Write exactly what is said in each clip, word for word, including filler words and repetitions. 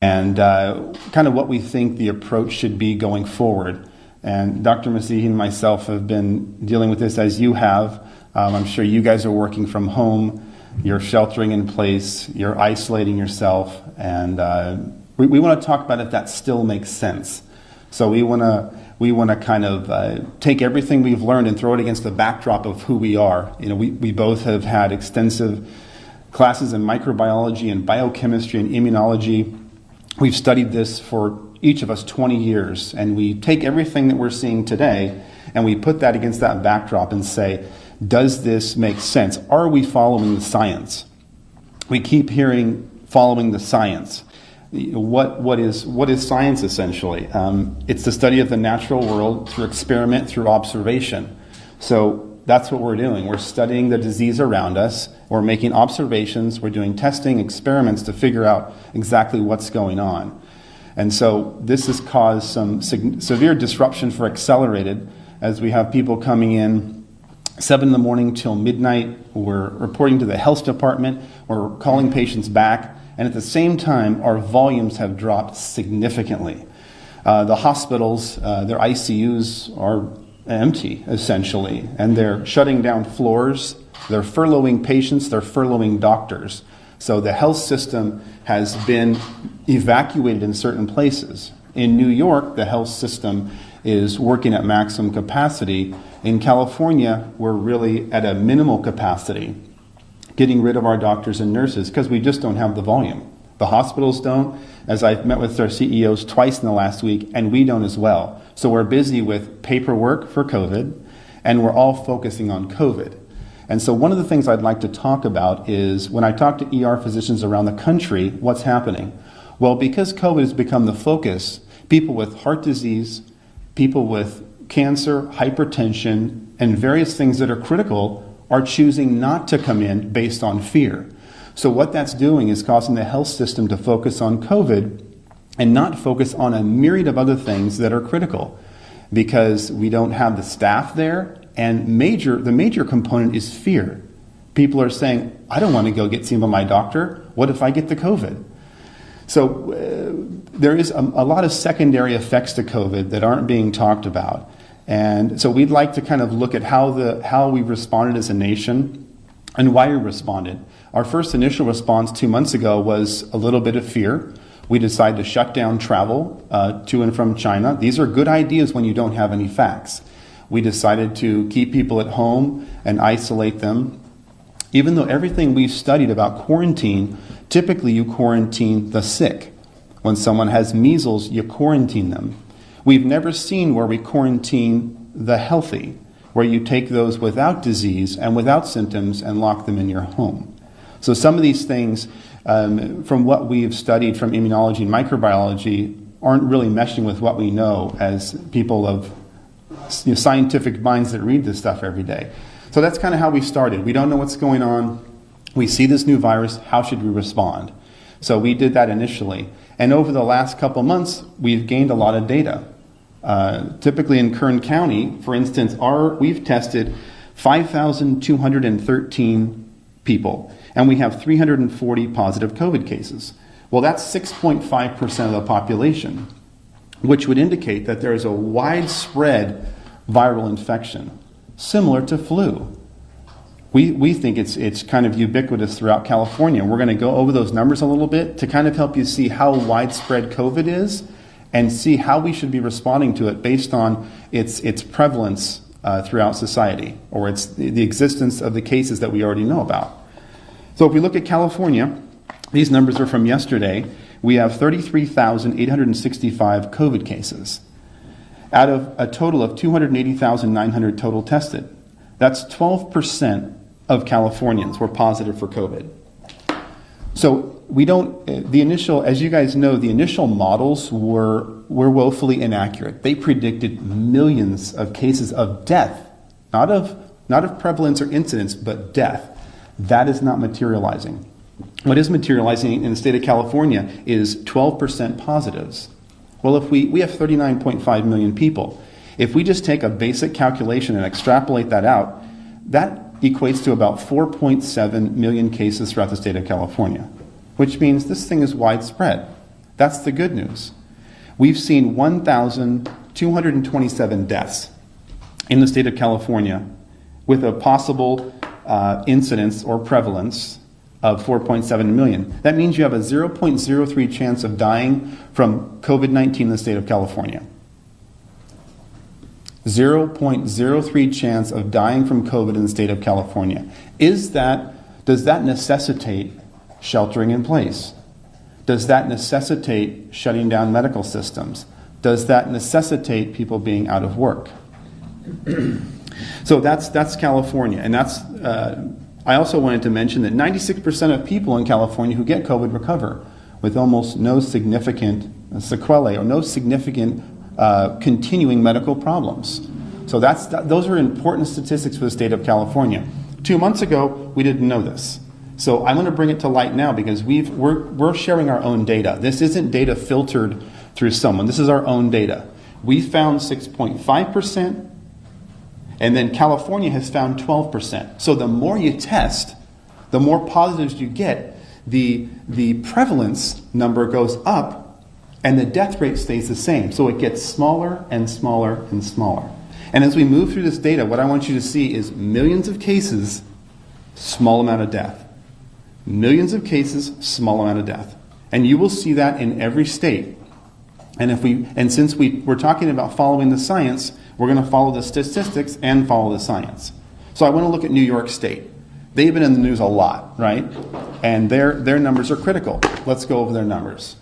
and uh, kind of what we think the approach should be going forward. And Doctor Masihi and myself have been dealing with this as you have. Um, I'm sure you guys are working from home, you're sheltering in place, you're isolating yourself, and uh, we, we want to talk about if that still makes sense. So we want to we want to kind of uh, take everything we've learned and throw it against the backdrop of who we are. You know, we, we both have had extensive classes in microbiology and biochemistry and immunology. We've studied this for each of us twenty years, and we take everything that we're seeing today and we put that against that backdrop and say, does this make sense? Are we following the science? We keep hearing following the science. What, what, is, what is science essentially? Um, it's the study of the natural world through experiment, through observation. So that's what we're doing. We're studying the disease around us. We're making observations. We're doing testing, experiments to figure out exactly what's going on. And so this has caused some sig- severe disruption for Accelerated, as we have people coming in seven in the morning till midnight. We're reporting to the health department. We're calling patients back. And at the same time, our volumes have dropped significantly. Uh, the hospitals, uh, their I C Us are empty, essentially, and they're shutting down floors. They're furloughing patients. They're furloughing doctors. So the health system has been evacuated in certain places. In New York, the health system is working at maximum capacity. In California, we're really at a minimal capacity, getting rid of our doctors and nurses because we just don't have the volume. The hospitals don't, as I've met with our C E Os twice in the last week, and we don't as well. So we're busy with paperwork for COVID, and we're all focusing on COVID. And so one of the things I'd like to talk about is when I talk to E R physicians around the country, what's happening? Well, because COVID has become the focus, people with heart disease, people with cancer, hypertension, and various things that are critical are choosing not to come in based on fear. So what that's doing is causing the health system to focus on COVID and not focus on a myriad of other things that are critical, because we don't have the staff there, and major the major component is fear. People are saying, I don't want to go get seen by my doctor. What if I get the COVID? So uh, there is a, a lot of secondary effects to COVID that aren't being talked about. And so we'd like to kind of look at how the how we responded as a nation and why we responded. Our first initial response two months ago was a little bit of fear. We decided to shut down travel uh, to and from China. These are good ideas when you don't have any facts. We decided to keep people at home and isolate them. Even though everything we've studied about quarantine, typically you quarantine the sick. When someone has measles, you quarantine them. We've never seen where we quarantine the healthy, where you take those without disease and without symptoms and lock them in your home. So some of these things, um, from what we've studied from immunology and microbiology, aren't really meshing with what we know as people of you know, scientific minds that read this stuff every day. So that's kind of how we started. We don't know what's going on. We see this new virus. How should we respond? So we did that initially. And over the last couple months, we've gained a lot of data. Uh, typically in Kern County, for instance, our, we've tested five thousand two hundred thirteen people, and we have three hundred forty positive COVID cases. Well, that's six point five percent of the population, which would indicate that there is a widespread viral infection, similar to flu. We, we think it's, it's kind of ubiquitous throughout California. We're going to go over those numbers a little bit to kind of help you see how widespread COVID is and see how we should be responding to it based on its, its prevalence uh, throughout society, or its, the existence of the cases that we already know about. So if we look at California, these numbers are from yesterday. We have thirty-three thousand eight hundred sixty-five COVID cases out of a total of two hundred eighty thousand nine hundred total tested. That's twelve percent of Californians were positive for COVID. So we don't, the initial, as you guys know, the initial models were, were woefully inaccurate. They predicted millions of cases of death, not of, not of prevalence or incidence, but death. That is not materializing. What is materializing in the state of California is twelve percent positives. Well, if we, we have thirty-nine point five million people. If we just take a basic calculation and extrapolate that out, that equates to about four point seven million cases throughout the state of California, which means this thing is widespread. That's the good news. We've seen one thousand two hundred twenty-seven deaths in the state of California with a possible uh, incidence or prevalence of four point seven million. That means you have a zero point zero three chance of dying from COVID nineteen in the state of California. zero point zero three chance of dying from COVID in the state of California. Is that, does that necessitate sheltering in place? Does that necessitate shutting down medical systems? Does that necessitate people being out of work? So that's that's California, and that's. Uh, I also wanted to mention that ninety-six percent of people in California who get COVID recover with almost no significant sequelae or no significant uh, continuing medical problems. So that's that, those are important statistics for the state of California. Two months ago, we didn't know this. So I'm going to bring it to light now because we've, we're, we're sharing our own data. This isn't data filtered through someone. This is our own data. We found six point five percent, and then California has found twelve percent. So the more you test, the more positives you get, the, the prevalence number goes up, and the death rate stays the same. So it gets smaller and smaller and smaller. And as we move through this data, what I want you to see is millions of cases, small amount of death. Millions of cases, small amount of death. And you will see that in every state. And if we and since we, we're talking about following the science, we're going to follow the statistics and follow the science. So I want to look at New York State. They've been in the news a lot, right? And their their numbers are critical. Let's go over their numbers.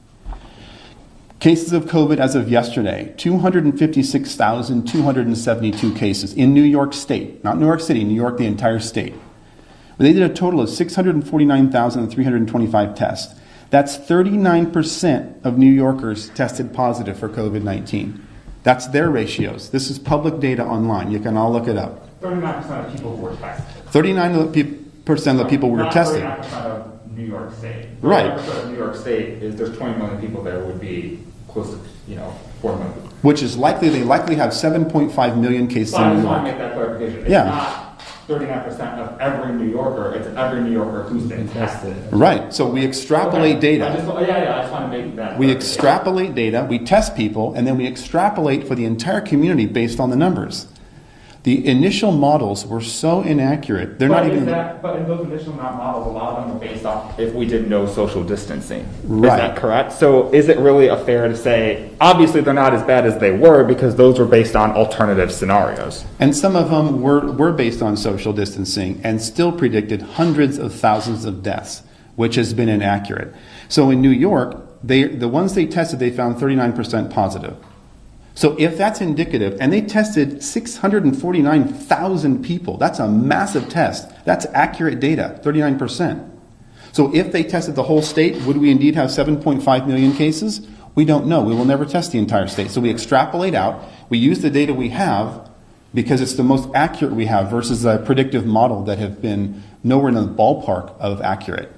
Cases of COVID as of yesterday, two hundred fifty-six thousand two hundred seventy-two cases in New York State. Not New York City, New York, the entire state. They did a total of six hundred forty-nine thousand three hundred twenty-five tests. That's thirty-nine percent of New Yorkers tested positive for COVID nineteen. That's their ratios. This is public data online. You can all look it up. thirty-nine percent of people who were tested. thirty-nine percent of the people who were tested. thirty-nine percent of New York State. Right. thirty-nine percent of New York State is there's twenty million people there would be close to, you know, four million. Which is likely, they likely have seven point five million cases So I in New just want York. to make that clarification. It's Yeah. not thirty-nine percent of every New Yorker, it's every New Yorker who's been tested. Right. So we extrapolate Okay. data. I just, yeah, yeah, I just want to make that. We extrapolate data, we test people, and then we extrapolate for the entire community based on the numbers. The initial models were so inaccurate, they're but not is even... That, but in those initial models, a lot of them were based off if we did no social distancing. Right. Is that correct? So is it really a fair to say, obviously they're not as bad as they were because those were based on alternative scenarios? And some of them were, were based on social distancing and still predicted hundreds of thousands of deaths, which has been inaccurate. So in New York, they, the ones they tested, they found thirty-nine percent positive. So if that's indicative, and they tested six hundred forty-nine thousand people, that's a massive test. That's accurate data, thirty-nine percent. So if they tested the whole state, would we indeed have seven point five million cases? We don't know. We will never test the entire state. So we extrapolate out. We use the data we have because it's the most accurate we have versus a predictive model that have been nowhere in the ballpark of accurate.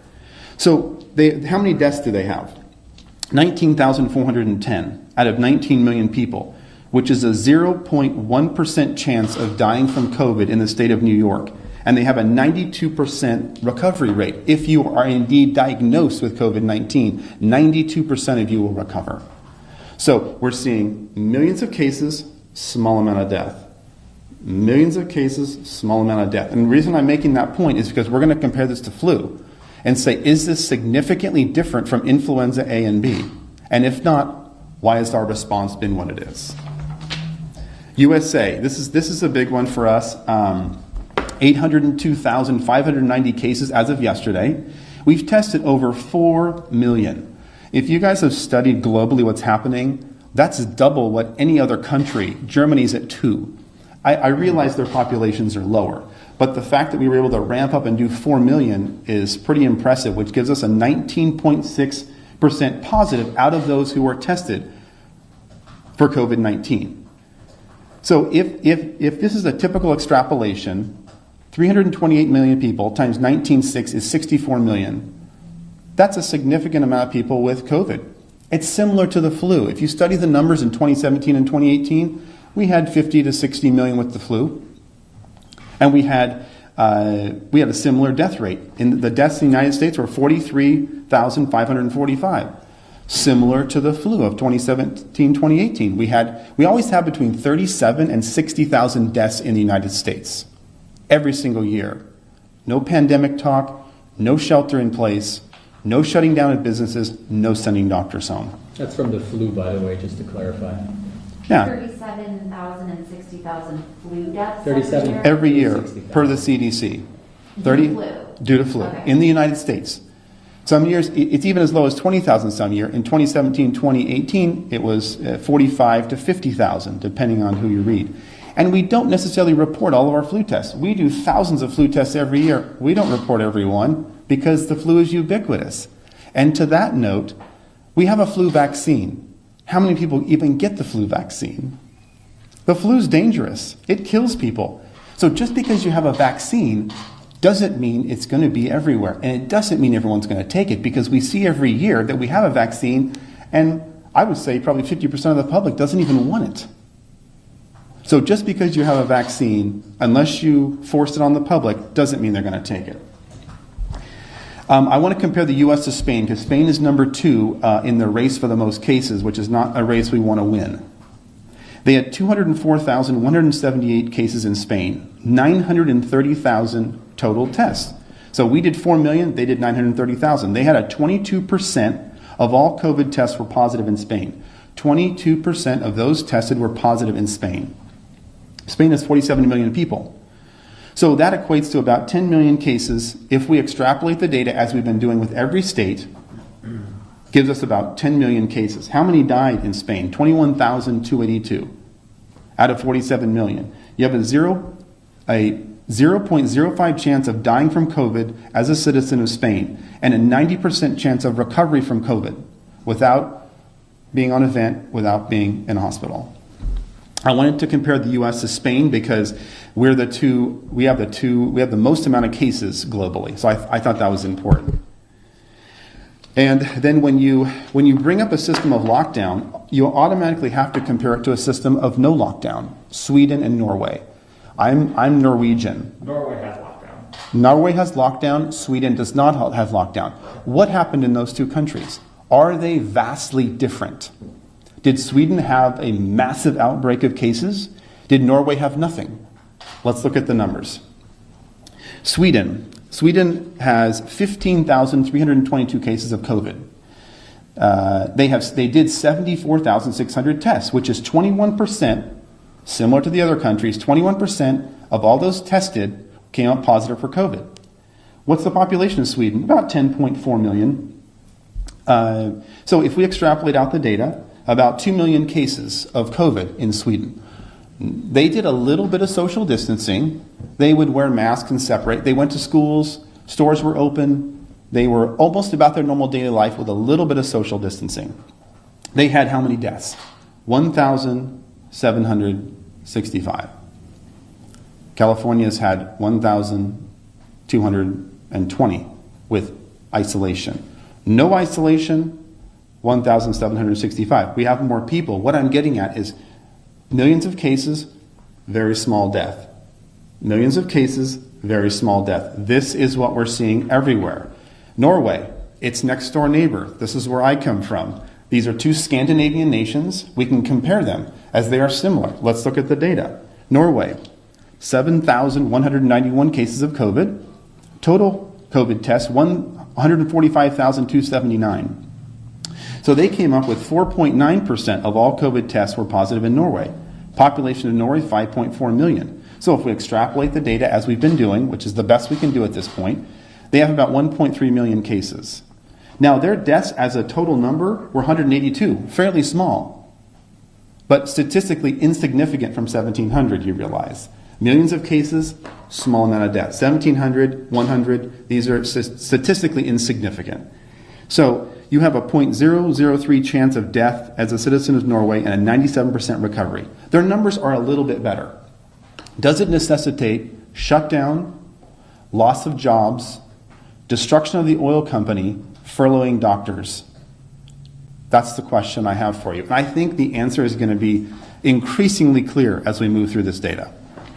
So they, how many deaths do they have? nineteen thousand four hundred ten out of nineteen million people, which is a zero point one percent chance of dying from COVID in the state of New York. And they have a ninety-two percent recovery rate. If you are indeed diagnosed with COVID nineteen, ninety-two percent of you will recover. So we're seeing millions of cases, small amount of death. Millions of cases, small amount of death. And the reason I'm making that point is because we're going to compare this to flu and say, is this significantly different from influenza A and B? And if not, why has our response been what it is? U S A, this is this is a big one for us. Um, eight hundred two thousand five hundred ninety cases as of yesterday. We've tested over four million. If you guys have studied globally what's happening, that's double what any other country. Germany's at two. I, I realize their populations are lower, but the fact that we were able to ramp up and do four million is pretty impressive, which gives us a nineteen point six percent positive out of those who were tested for COVID nineteen. So if, if, if this is a typical extrapolation, three hundred twenty-eight million people times nineteen point six is sixty-four million. That's a significant amount of people with COVID. It's similar to the flu. If you study the numbers in twenty seventeen and twenty eighteen, we had fifty to sixty million with the flu. And we had uh, we had a similar death rate. In the deaths in the United States were forty-three thousand five hundred forty-five. similar to the flu of twenty seventeen, twenty eighteen. We had, we always have between thirty-seven and sixty thousand deaths in the United States every single year. No pandemic talk, no shelter in place, no shutting down of businesses, no sending doctors home. That's from the flu, by the way, just to clarify. Yeah. thirty-seven thousand and sixty thousand flu deaths thirty-seven every year? Every year, per the C D C. thirty Due to flu. Due to flu, Okay. in the United States. Some years, it's even as low as twenty thousand some year. In twenty seventeen, twenty eighteen, it was forty-five to fifty thousand, depending on who you read. And we don't necessarily report all of our flu tests. We do thousands of flu tests every year. We don't report every one because the flu is ubiquitous. And to that note, we have a flu vaccine. How many people even get the flu vaccine? The flu is dangerous. It kills people. So just because you have a vaccine doesn't mean it's going to be everywhere. And it doesn't mean everyone's going to take it, because we see every year that we have a vaccine, and I would say probably fifty percent of the public doesn't even want it. So just because you have a vaccine, unless you force it on the public, doesn't mean they're going to take it. Um, I want to compare the U S to Spain, because Spain is number two uh, in the race for the most cases, which is not a race we want to win. They had two hundred four thousand one hundred seventy-eight cases in Spain, nine hundred thirty thousand total tests. So we did four million, they did nine hundred thirty thousand. They had a twenty-two percent of all COVID tests were positive in Spain. twenty-two percent of those tested were positive in Spain. Spain has forty-seven million people. So that equates to about ten million cases. If we extrapolate the data as we've been doing with every state, gives us about ten million cases. How many died in Spain? twenty-one thousand two hundred eighty-two out of forty-seven million. You have a zero, a zero point zero five chance of dying from COVID as a citizen of Spain, and a ninety percent chance of recovery from COVID without being on a vent, without being in a hospital. I wanted to compare the U S to Spain because we're the two, we have the two, we have the most amount of cases globally. So I, I thought that was important. And then when you when you bring up a system of lockdown, you automatically have to compare it to a system of no lockdown. Sweden and Norway. I'm I'm Norwegian. Norway has lockdown. Norway has lockdown. Sweden does not have lockdown. What happened in those two countries? Are they vastly different? Did Sweden have a massive outbreak of cases? Did Norway have nothing? Let's look at the numbers. Sweden. Sweden has fifteen thousand three hundred twenty-two cases of COVID. Uh, they have they did seventy-four thousand six hundred tests, which is twenty-one percent, similar to the other countries. twenty-one percent of all those tested came out positive for COVID. What's the population of Sweden? About ten point four million. Uh, so if we extrapolate out the data, about two million cases of COVID in Sweden. They did a little bit of social distancing. They would wear masks and separate. They went to schools. Stores were open. They were almost about their normal daily life with a little bit of social distancing. They had how many deaths? one thousand seven hundred sixty-five. California's had one thousand two hundred twenty with isolation. No isolation, one thousand seven hundred sixty-five. We have more people. What I'm getting at is millions of cases, very small death. Millions of cases, very small death. This is what we're seeing everywhere. Norway, its next door neighbor. This is where I come from. These are two Scandinavian nations. We can compare them as they are similar. Let's look at the data. Norway, seven thousand one hundred ninety-one cases of COVID. Total COVID tests, one hundred forty-five thousand two hundred seventy-nine. So they came up with four point nine percent of all COVID tests were positive in Norway. Population of Norway, five point four million. So if we extrapolate the data as we've been doing, which is the best we can do at this point, they have about one point three million cases. Now their deaths as a total number were one hundred eighty-two, fairly small, but statistically insignificant from seventeen hundred, you realize. Millions of cases, small amount of deaths. seventeen hundred, one hundred, these are statistically insignificant. So you have a zero point zero zero three chance of death as a citizen of Norway and a ninety-seven percent recovery. Their numbers are a little bit better. Does it necessitate shutdown, loss of jobs, destruction of the oil company, furloughing doctors? That's the question I have for you. And I think the answer is going to be increasingly clear as we move through this data.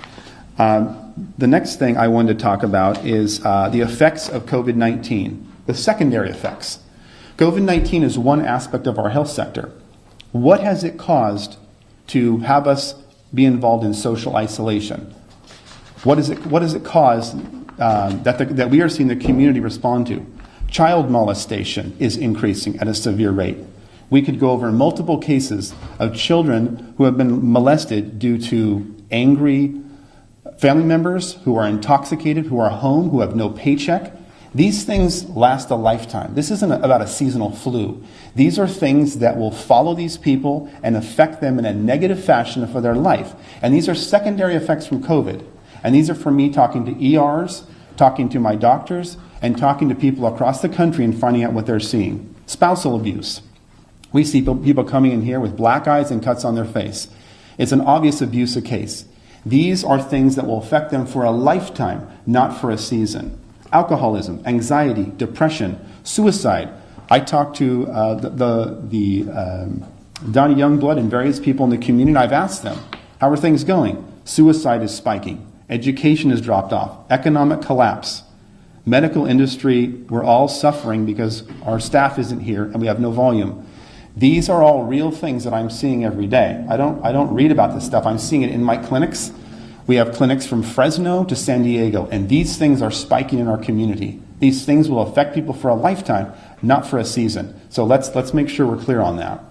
Um, the next thing I wanted to talk about is uh, the effects of COVID nineteen, the secondary effects. COVID nineteen is one aspect of our health sector. What has it caused to have us be involved in social isolation? What is it, what does it cause um, that, the, that we are seeing the community respond to? Child molestation is increasing at a severe rate. We could go over multiple cases of children who have been molested due to angry family members who are intoxicated, who are home, who have no paycheck. These things last a lifetime. This isn't about a seasonal flu. These are things that will follow these people and affect them in a negative fashion for their life. And these are secondary effects from COVID. And these are from me talking to E Rs, talking to my doctors, and talking to people across the country and finding out what they're seeing. Spousal abuse. We see people coming in here with black eyes and cuts on their face. It's an obvious abuse case. These are things that will affect them for a lifetime, not for a season. Alcoholism, anxiety, depression, suicide. I talked to uh, the, the, the um, Donnie Youngblood and various people in the community, and I've asked them, how are things going? Suicide is spiking. Education has dropped off. Economic collapse. Medical industry, we're all suffering because our staff isn't here and we have no volume. These are all real things that I'm seeing every day. I don't, I don't read about this stuff. I'm seeing it in my clinics. We have clinics from Fresno to San Diego, and these things are spiking in our community. These things will affect people for a lifetime, not for a season. So let's, let's make sure we're clear on that.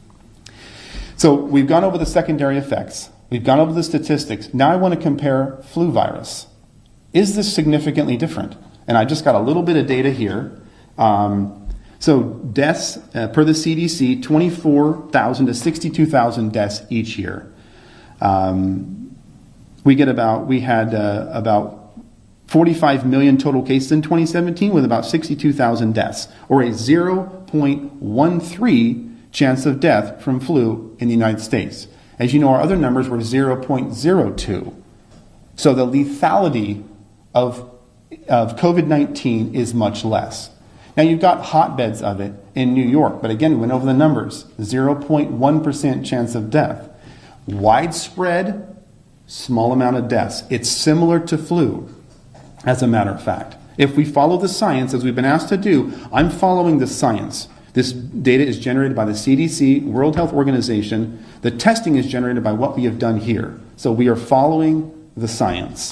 So we've gone over the secondary effects. We've gone over the statistics. Now I want to compare flu virus. Is this significantly different? And I just got a little bit of data here. Um, so deaths, uh, per the C D C, twenty-four thousand to sixty-two thousand deaths each year. Um, we get about, we had uh, about forty-five million total cases in twenty seventeen with about sixty-two thousand deaths, or a zero point one three chance of death from flu in the United States. As you know, our other numbers were zero point zero two. So the lethality of, of COVID nineteen is much less. Now you've got hotbeds of it in New York, but again, we went over the numbers. zero point one percent chance of death. Widespread, small amount of deaths. It's similar to flu, as a matter of fact. If we follow the science, as we've been asked to do, I'm following the science. This data is generated by the C D C, World Health Organization. The testing is generated by what we have done here. So we are following the science.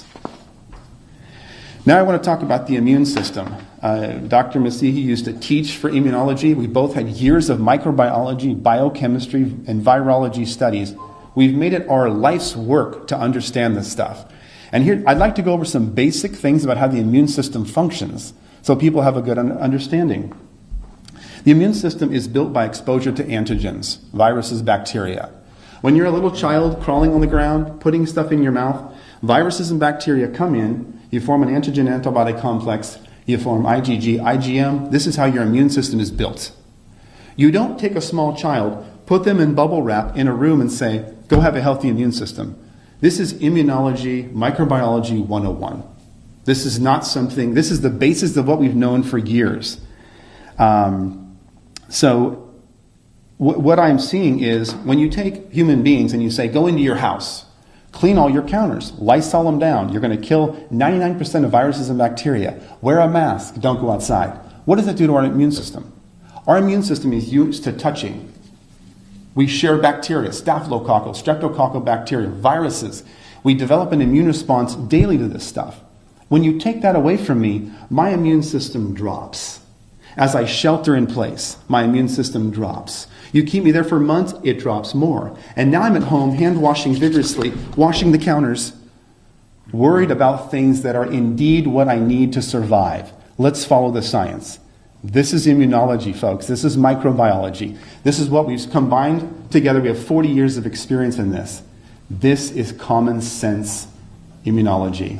Now I want to talk about the immune system. Uh, Doctor Masihi used to teach for immunology. We both had years of microbiology, biochemistry, and virology studies. We've made it our life's work to understand this stuff. And here, I'd like to go over some basic things about how the immune system functions so people have a good understanding. The immune system is built by exposure to antigens, viruses, bacteria. When you're a little child crawling on the ground, putting stuff in your mouth, viruses and bacteria come in, you form an antigen-antibody complex, you form I G G, I G M. This is how your immune system is built. You don't take a small child, put them in bubble wrap in a room and say, go have a healthy immune system. This is immunology, microbiology one oh one. This is not something, this is the basis of what we've known for years. Um, so w- what I'm seeing is when you take human beings and you say, go into your house, clean all your counters, Lysol them down, you're going to kill ninety-nine percent of viruses and bacteria, wear a mask, don't go outside. What does that do to our immune system? Our immune system is used to touching. We share bacteria, staphylococcal, streptococcal bacteria, viruses. We develop an immune response daily to this stuff. When you take that away from me, my immune system drops. As I shelter in place, my immune system drops. You keep me there for months, it drops more. And now I'm at home, hand washing vigorously, washing the counters, worried about things that are indeed what I need to survive. Let's follow the science. This is immunology, folks. This is microbiology. This is what we've combined together. We have forty years of experience in this. This is common sense immunology.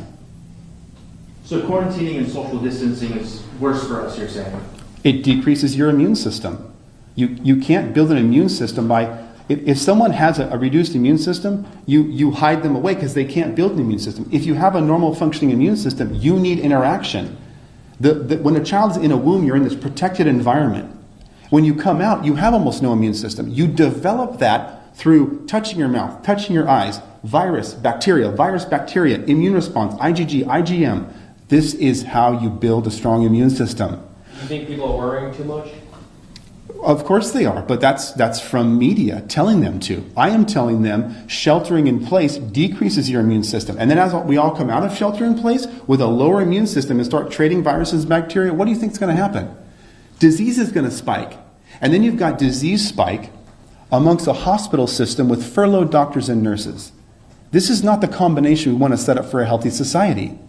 So quarantining and social distancing is worse for us, you're saying? It decreases your immune system. You you can't build an immune system by... If, if someone has a, a reduced immune system, you, you hide them away because they can't build an immune system. If you have a normal functioning immune system, you need interaction. The, the, when a child's in a womb, you're in this protected environment. When you come out, you have almost no immune system. You develop that through touching your mouth, touching your eyes, virus, bacteria, virus, bacteria, immune response, I G G, I G M. This is how you build a strong immune system. You think people are worrying too much? Of course they are, but that's that's from media telling them to. I am telling them sheltering in place decreases your immune system. And then as we all come out of shelter in place with a lower immune system and start trading viruses and bacteria, what do you think is going to happen? Disease is going to spike. And then you've got disease spike amongst a hospital system with furloughed doctors and nurses. This is not the combination we want to set up for a healthy society.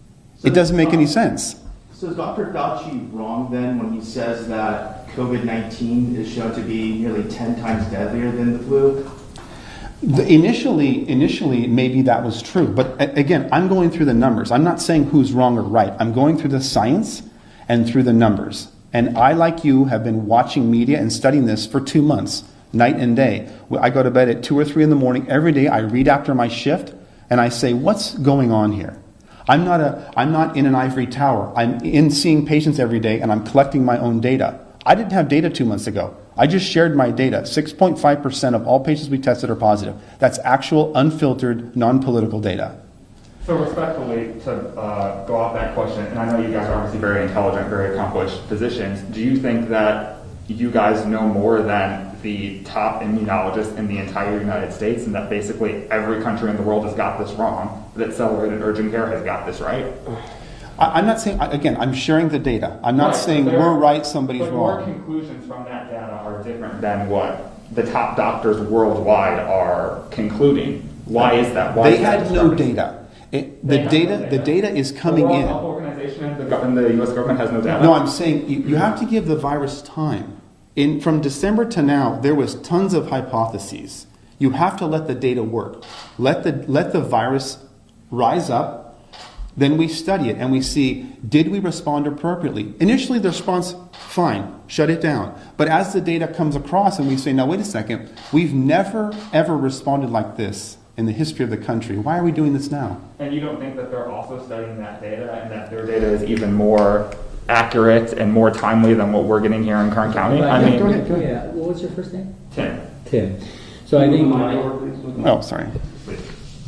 It doesn't make any sense. So is Doctor Fauci wrong then when he says that COVID nineteen is shown to be nearly ten times deadlier than the flu? The, initially, initially, maybe that was true. But a- again, I'm going through the numbers. I'm not saying who's wrong or right. I'm going through the science and through the numbers. And I, like you, have been watching media and studying this for two months, night and day. I go to bed at two or three in the morning. Every day I read after my shift and I say, what's going on here? I'm not a, I'm not in an ivory tower. I'm in seeing patients every day and I'm collecting my own data. I didn't have data two months ago. I just shared my data. six point five percent of all patients we tested are positive. That's actual, unfiltered, non-political data. So respectfully, to uh, go off that question, and I know you guys are obviously very intelligent, very accomplished physicians, do you think that you guys know more than the top immunologists in the entire United States, and that basically every country in the world has got this wrong, that Celebrated Urgent Care has got this right? I, I'm not saying, again, I'm sharing the data. I'm not Right, saying but there- we're right, somebody's But wrong. your conclusions from that data are different than what the top doctors worldwide are concluding. Why is that? Why They is that had no discrepancy? data. It, They the have data, no the data is coming the World in. Health Organization and the, gov- and the U S government has no data. No, I'm saying you, you have to give the virus time. In, from December to now, there was tons of hypotheses. You have to let the data work. Let the, let the virus rise up. Then we study it and we see, did we respond appropriately? Initially, the response, fine, shut it down. But as the data comes across and we say, now wait a second, we've never, ever responded like this in the history of the country. Why are we doing this now? And you don't think that they're also studying that data and that their data is even more accurate and more timely than what we're getting here in Kern County? I Right, mean, go ahead, go ahead. Yeah, what was your first name? Tim, Tim. So I think. Oh, sorry. please.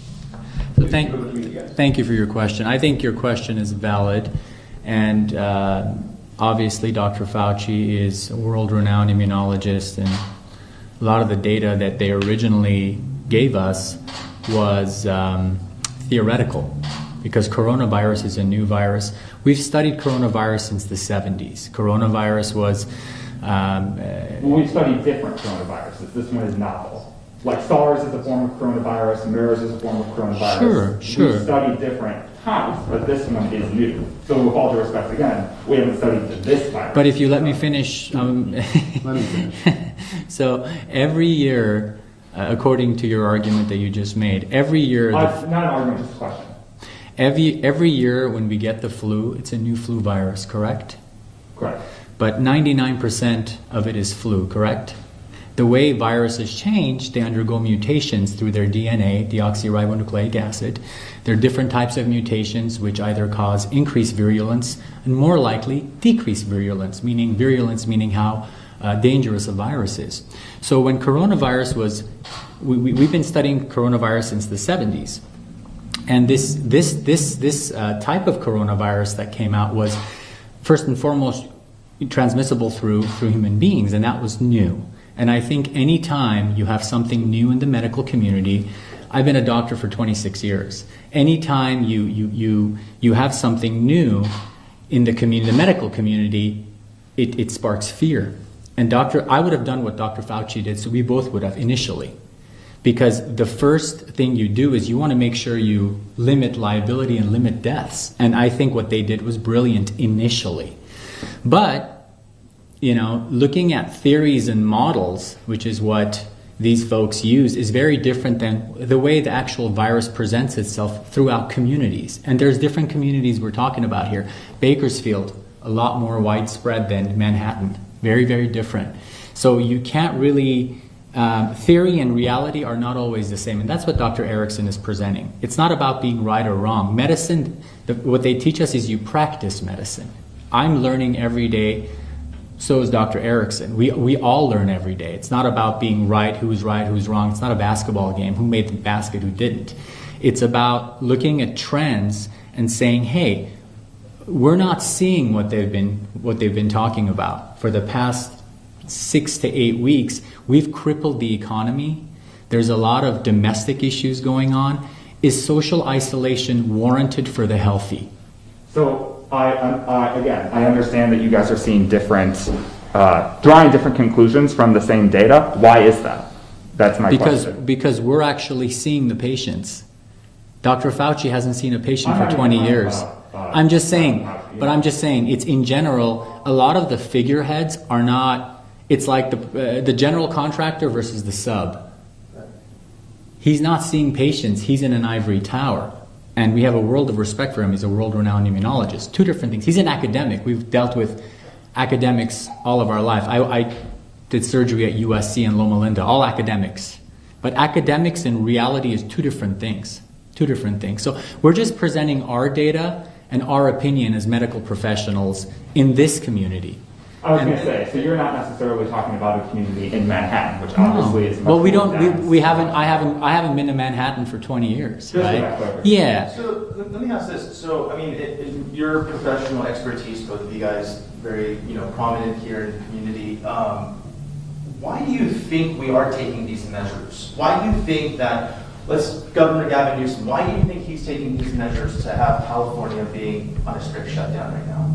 So thank, thank you for your question. I think your question is valid, and uh, obviously Doctor Fauci is a world-renowned immunologist, and a lot of the data that they originally gave us was um, theoretical, because coronavirus is a new virus. We've studied coronavirus since the seventies. Coronavirus was... Um, uh, Well, we studied different coronaviruses. This one is novel. Like SARS is a form of coronavirus, MERS is a form of coronavirus. Sure, sure. We studied different types, but this one is new. So with all due respect, again, we haven't studied this virus. But if you let me finish, um, Let me finish. so every year, uh, according to your argument that you just made, every year, the, Uh, not an argument, just a question. every every year when we get the flu, it's a new flu virus, correct? Correct. But ninety-nine percent of it is flu, correct? The way viruses change, they undergo mutations through their D N A, deoxyribonucleic acid. There are different types of mutations which either cause increased virulence and more likely decreased virulence, meaning virulence meaning how uh, dangerous a virus is. So when coronavirus was, we, we, we've been studying coronavirus since the seventies. And this, this, this, this uh, type of coronavirus that came out was first and foremost transmissible through, through human beings, and that was new. And I think any time you have something new in the medical community, I've been a doctor for twenty-six years. Anytime you you you you have something new in the community, the medical community, it, it sparks fear. And Doctor, I would have done what Doctor Fauci did, so we both would have initially. Because the first thing you do is you want to make sure you limit liability and limit deaths. And I think what they did was brilliant initially. But you know, looking at theories and models, which is what these folks use, is very different than the way the actual virus presents itself throughout communities. And there's different communities we're talking about here. Bakersfield, a lot more widespread than Manhattan. Very, very different. So you can't really... Um, theory and reality are not always the same. And that's what Doctor Erickson is presenting. It's not about being right or wrong. Medicine, the, what they teach us is you practice medicine. I'm learning every day. So is Doctor Erickson. We we all learn every day. It's not about being right, who's right, who's wrong. It's not a basketball game, who made the basket, who didn't. It's about looking at trends and saying, hey, we're not seeing what they've been what they've been talking about for the past six to eight weeks, we've crippled the economy. There's a lot of domestic issues going on. Is social isolation warranted for the healthy? So, I, I, again, I understand that you guys are seeing different, uh, drawing different conclusions from the same data. Why is that? That's my because, question. Because we're actually seeing the patients. Doctor Fauci hasn't seen a patient I'm for twenty years. About, uh, I'm just saying, Fauci, but I'm just saying, it's in general, a lot of the figureheads are not, it's like the, uh, the general contractor versus the sub. He's not seeing patients, he's in an ivory tower. And we have a world of respect for him. He's a world-renowned immunologist. Two different things. He's an academic. We've dealt with academics all of our life. I, I did surgery at U S C and Loma Linda, all academics. But academics and reality is two different things. Two different things. So we're just presenting our data and our opinion as medical professionals in this community. I was And- going to say, so you're not necessarily talking about a community in Manhattan, which obviously is much Well, we more don't. We, dense. we haven't. I haven't. I haven't been to Manhattan for twenty years, Just for right? that clarification. Yeah. So let let me ask this. So I mean, it, it, your professional expertise, both of you guys, very you know prominent here in the community. Um, why do you think we are taking these measures? Why do you think that? Let's Governor Gavin Newsom. Why do you think he's taking these measures to have California being on a strict shutdown right now?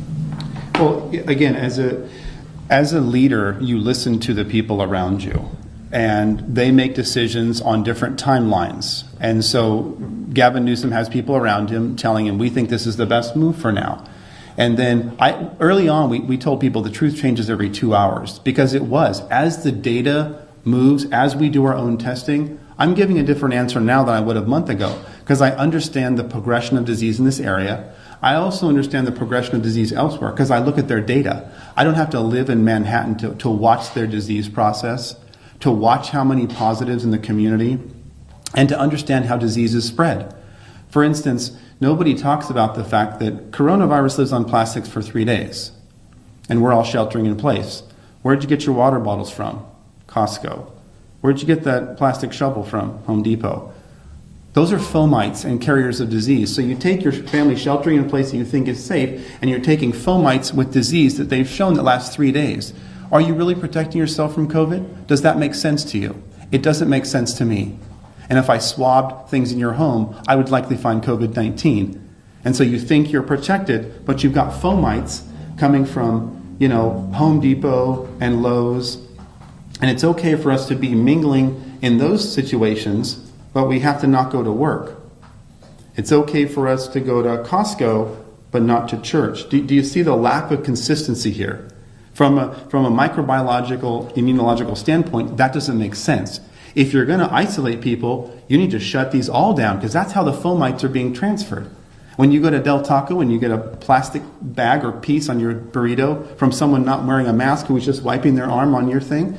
Well, again, as a as a leader, you listen to the people around you, and they make decisions on different timelines. And so Gavin Newsom has people around him telling him, we think this is the best move for now. And then I, early on, we, we told people the truth changes every two hours because it was. As the data moves, as we do our own testing, I'm giving a different answer now than I would have a month ago because I understand the progression of disease in this area. I also understand the progression of disease elsewhere because I look at their data. I don't have to live in Manhattan to, to watch their disease process, to watch how many positives in the community, and to understand how diseases spread. For instance, nobody talks about the fact that coronavirus lives on plastics for three days, and we're all sheltering in place. Where'd you get your water bottles from? Costco. Where'd you get that plastic shovel from? Home Depot. Those are fomites and carriers of disease. So you take your family sheltering in a place that you think is safe, and you're taking fomites with disease that they've shown that lasts three days. Are you really protecting yourself from COVID? Does that make sense to you? It doesn't make sense to me. And if I swabbed things in your home, I would likely find COVID nineteen. And so you think you're protected, but you've got fomites coming from, you know, Home Depot and Lowe's. And it's okay for us to be mingling in those situations, but we have to not go to work. It's okay for us to go to Costco, but not to church. Do, do you see the lack of consistency here? From a, from a microbiological, immunological standpoint, that doesn't make sense. If you're going to isolate people, you need to shut these all down because that's how the fomites are being transferred. When you go to Del Taco and you get a plastic bag or piece on your burrito from someone not wearing a mask who is just wiping their arm on your thing,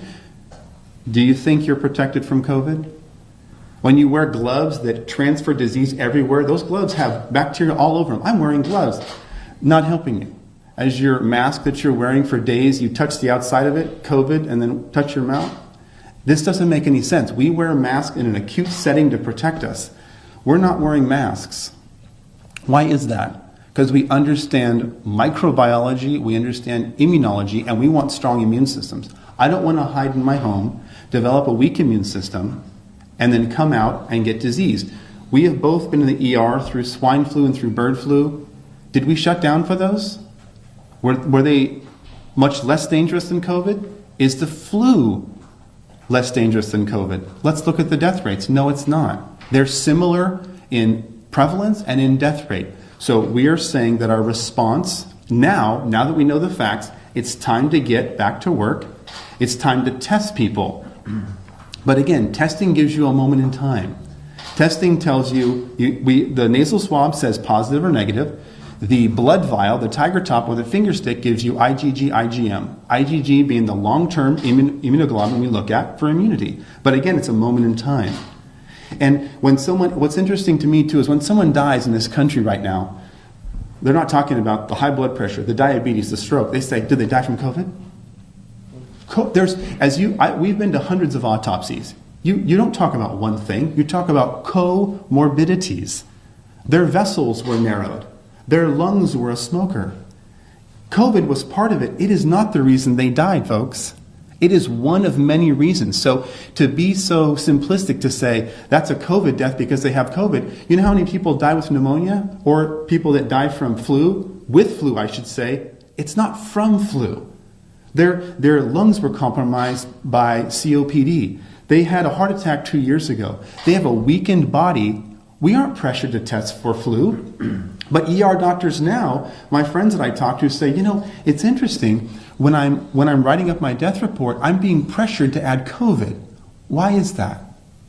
do you think you're protected from COVID? When you wear gloves that transfer disease everywhere, those gloves have bacteria all over them. I'm wearing gloves, not helping you. As your mask that you're wearing for days, you touch the outside of it, COVID, and then touch your mouth. This doesn't make any sense. We wear a mask in an acute setting to protect us. We're not wearing masks. Why is that? Because we understand microbiology, we understand immunology, and we want strong immune systems. I don't want to hide in my home, develop a weak immune system, and then come out and get disease. We have both been in the E R through swine flu and through bird flu. Did we shut down for those? Were, were they much less dangerous than COVID? Is the flu less dangerous than COVID? Let's look at the death rates. No, it's not. They're similar in prevalence and in death rate. So we are saying that our response now, now that we know the facts, it's time to get back to work. It's time to test people. But again, testing gives you a moment in time. Testing tells you, you we, the nasal swab says positive or negative. The blood vial, the tiger top or the finger stick gives you IgG, IgM. IgG being the long-term immun, immunoglobulin we look at for immunity. But again, it's a moment in time. And when someone, what's interesting to me too is when someone dies in this country right now, they're not talking about the high blood pressure, the diabetes, the stroke. They say, did they die from COVID? There's, as you, I, we've been to hundreds of autopsies. You, you don't talk about one thing. You talk about comorbidities. Their vessels were narrowed. Their lungs were a smoker. COVID was part of it. It is not the reason they died, folks. It is one of many reasons. So to be so simplistic to say that's a COVID death because they have COVID, you know how many people die with pneumonia or people that die from flu, with flu I should say, it's not from flu. Their, their lungs were compromised by C O P D. They had a heart attack two years ago. They have a weakened body. We aren't pressured to test for flu. But E R doctors now, my friends that I talk to say, you know, it's interesting. When I'm, when I'm writing up my death report, I'm being pressured to add COVID. Why is that?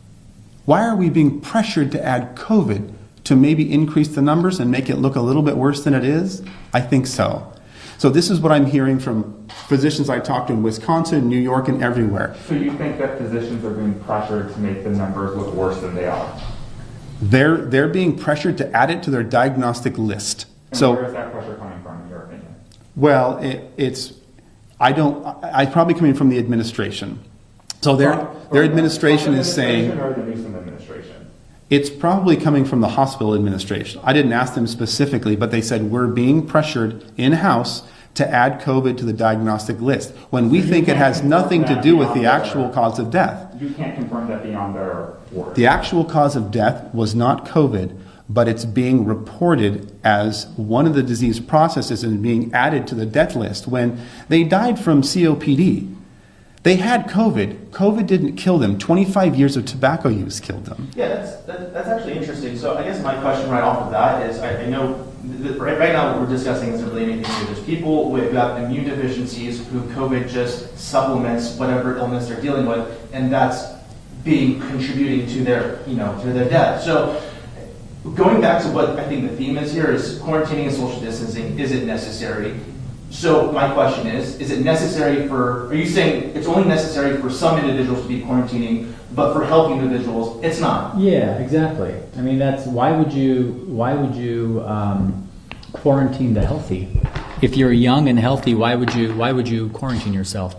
Why are we being pressured to add COVID to maybe increase the numbers and make it look a little bit worse than it is? I think so. So this is what I'm hearing from physicians I talk to in Wisconsin, New York, and everywhere. So you think that physicians are being pressured to make the numbers look worse than they are? They're, they're being pressured to add it to their diagnostic list. And so, where is that pressure coming from, in your opinion? Well, it, it's, I don't, I, I'm probably coming from the administration. So their, their administration is saying, or the Newsom administration? it's probably coming from the hospital administration. I didn't ask them specifically, but they said we're being pressured in-house to add COVID to the diagnostic list when we So you think it can't has confirm nothing to that do with the beyond actual their- cause of death. You can't confirm that beyond their word. The actual cause of death was not COVID, but it's being reported as one of the disease processes and being added to the death list when they died from C O P D. They had COVID. COVID didn't kill them. twenty-five years of tobacco use killed them. Yeah, that's that, that's actually interesting. So I guess my question right off of that is, I, I know that right, right now what we're discussing isn't really anything new. There's people with, who have immune deficiencies who COVID just supplements whatever illness they're dealing with, and that's being contributing to their, you know, to their death. So going back to what I think the theme is here is quarantining and social distancing. Is it necessary? So my question is, is it necessary for, are you saying it's only necessary for some individuals to be quarantining, but for healthy individuals, it's not? Yeah, exactly. I mean, that's why would you why would you um, quarantine the healthy? If you're young and healthy, why would you why would you quarantine yourself?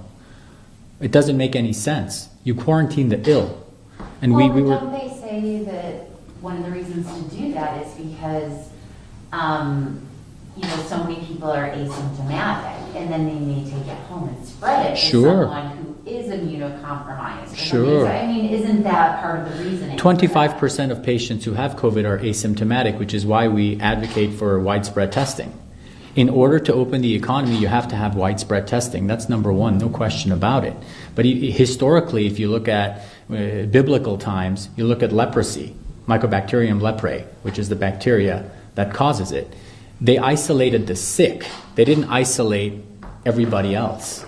It doesn't make any sense. You quarantine the ill, and well, we we were. Don't they say that one of the reasons to do that is because, um, you know, so many people are asymptomatic, and then they may take it home and spread it Sure. to someone who is immunocompromised. Sure. I mean, isn't that part of the reasoning? twenty-five percent of patients who have COVID are asymptomatic, which is why we advocate for widespread testing. In order to open the economy, you have to have widespread testing. That's number one, no question about it. But historically, if you look at uh, biblical times, you look at leprosy, Mycobacterium leprae, which is the bacteria that causes it. They isolated the sick. They didn't isolate everybody else.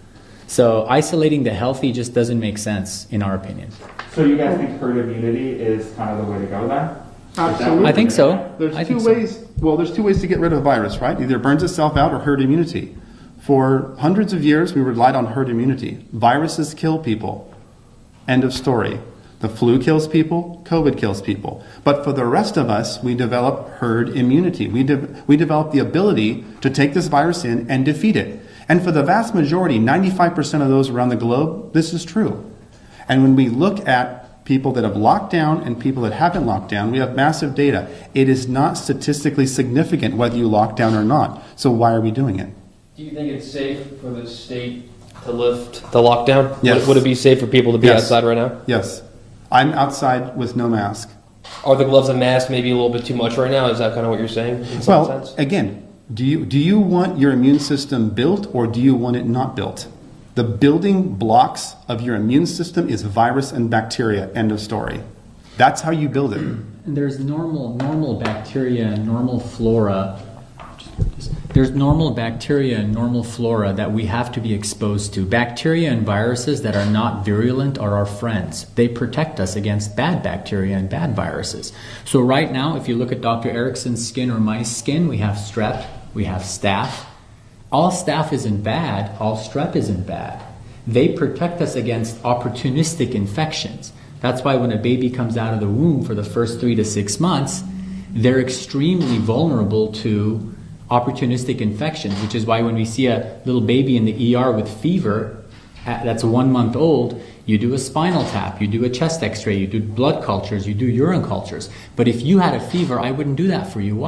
So isolating the healthy just doesn't make sense, in our opinion. So you guys think herd immunity is kind of the way to go then? Absolutely. I think so. There's I two think so. ways. Well, there's two ways to get rid of a virus, right? Either it burns itself out or herd immunity. For hundreds of years, we relied on herd immunity. Viruses kill people. End of story. The flu kills people. COVID kills people. But for the rest of us, we develop herd immunity. We de- we develop the ability to take this virus in and defeat it. And for the vast majority, ninety-five percent of those around the globe, this is true. And when we look at people that have locked down and people that haven't locked down, we have massive data. It is not statistically significant whether you lock down or not. So why are we doing it? Do you think it's safe for the state to lift the lockdown? Yes. Would, would it be safe for people to be Yes. outside right now? Yes. I'm outside with no mask. Are the gloves and masks maybe a little bit too much right now? Is that kind of what you're saying in some Well, sense? again, do you do you want your immune system built or do you want it not built? The building blocks of your immune system is virus and bacteria. End of story. That's how you build it. And there's normal normal bacteria and normal flora. There's normal bacteria and normal flora that we have to be exposed to. Bacteria and viruses that are not virulent are our friends. They protect us against bad bacteria and bad viruses. So right now, if you look at Doctor Erickson's skin or my skin, we have strep, we have staph. All staph isn't bad, all strep isn't bad. They protect us against opportunistic infections. That's why when a baby comes out of the womb for the first three to six months, they're extremely vulnerable to opportunistic infections, which is why when we see a little baby in the E R with fever that's one month old, you do a spinal tap, you do a chest x-ray, you do blood cultures, you do urine cultures. But if you had a fever, I wouldn't do that for you. Why?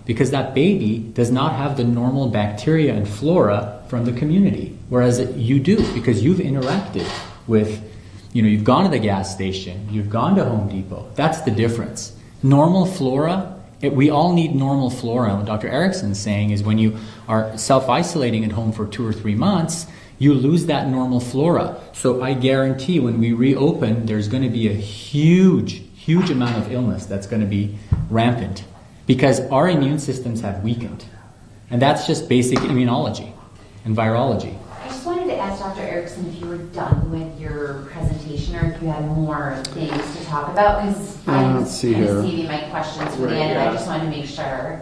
because that baby does not have the normal bacteria and flora from the community, whereas you do, because you've interacted with, you know, you've gone to the gas station, you've gone to Home Depot. That's the difference. Normal flora, it, we all need normal flora. And what Doctor Erickson's saying is when you are self-isolating at home for two or three months, you lose that normal flora. So I guarantee when we reopen, there's going to be a huge, huge amount of illness that's going to be rampant because our immune systems have weakened. And that's just basic immunology and virology. I just wanted to ask Doctor Erickson if you were done with your presentation or if you had more things to talk about, because Uh, I'm let's see kind here. of saving my questions for Right, the end, and yeah. I just wanted to make sure.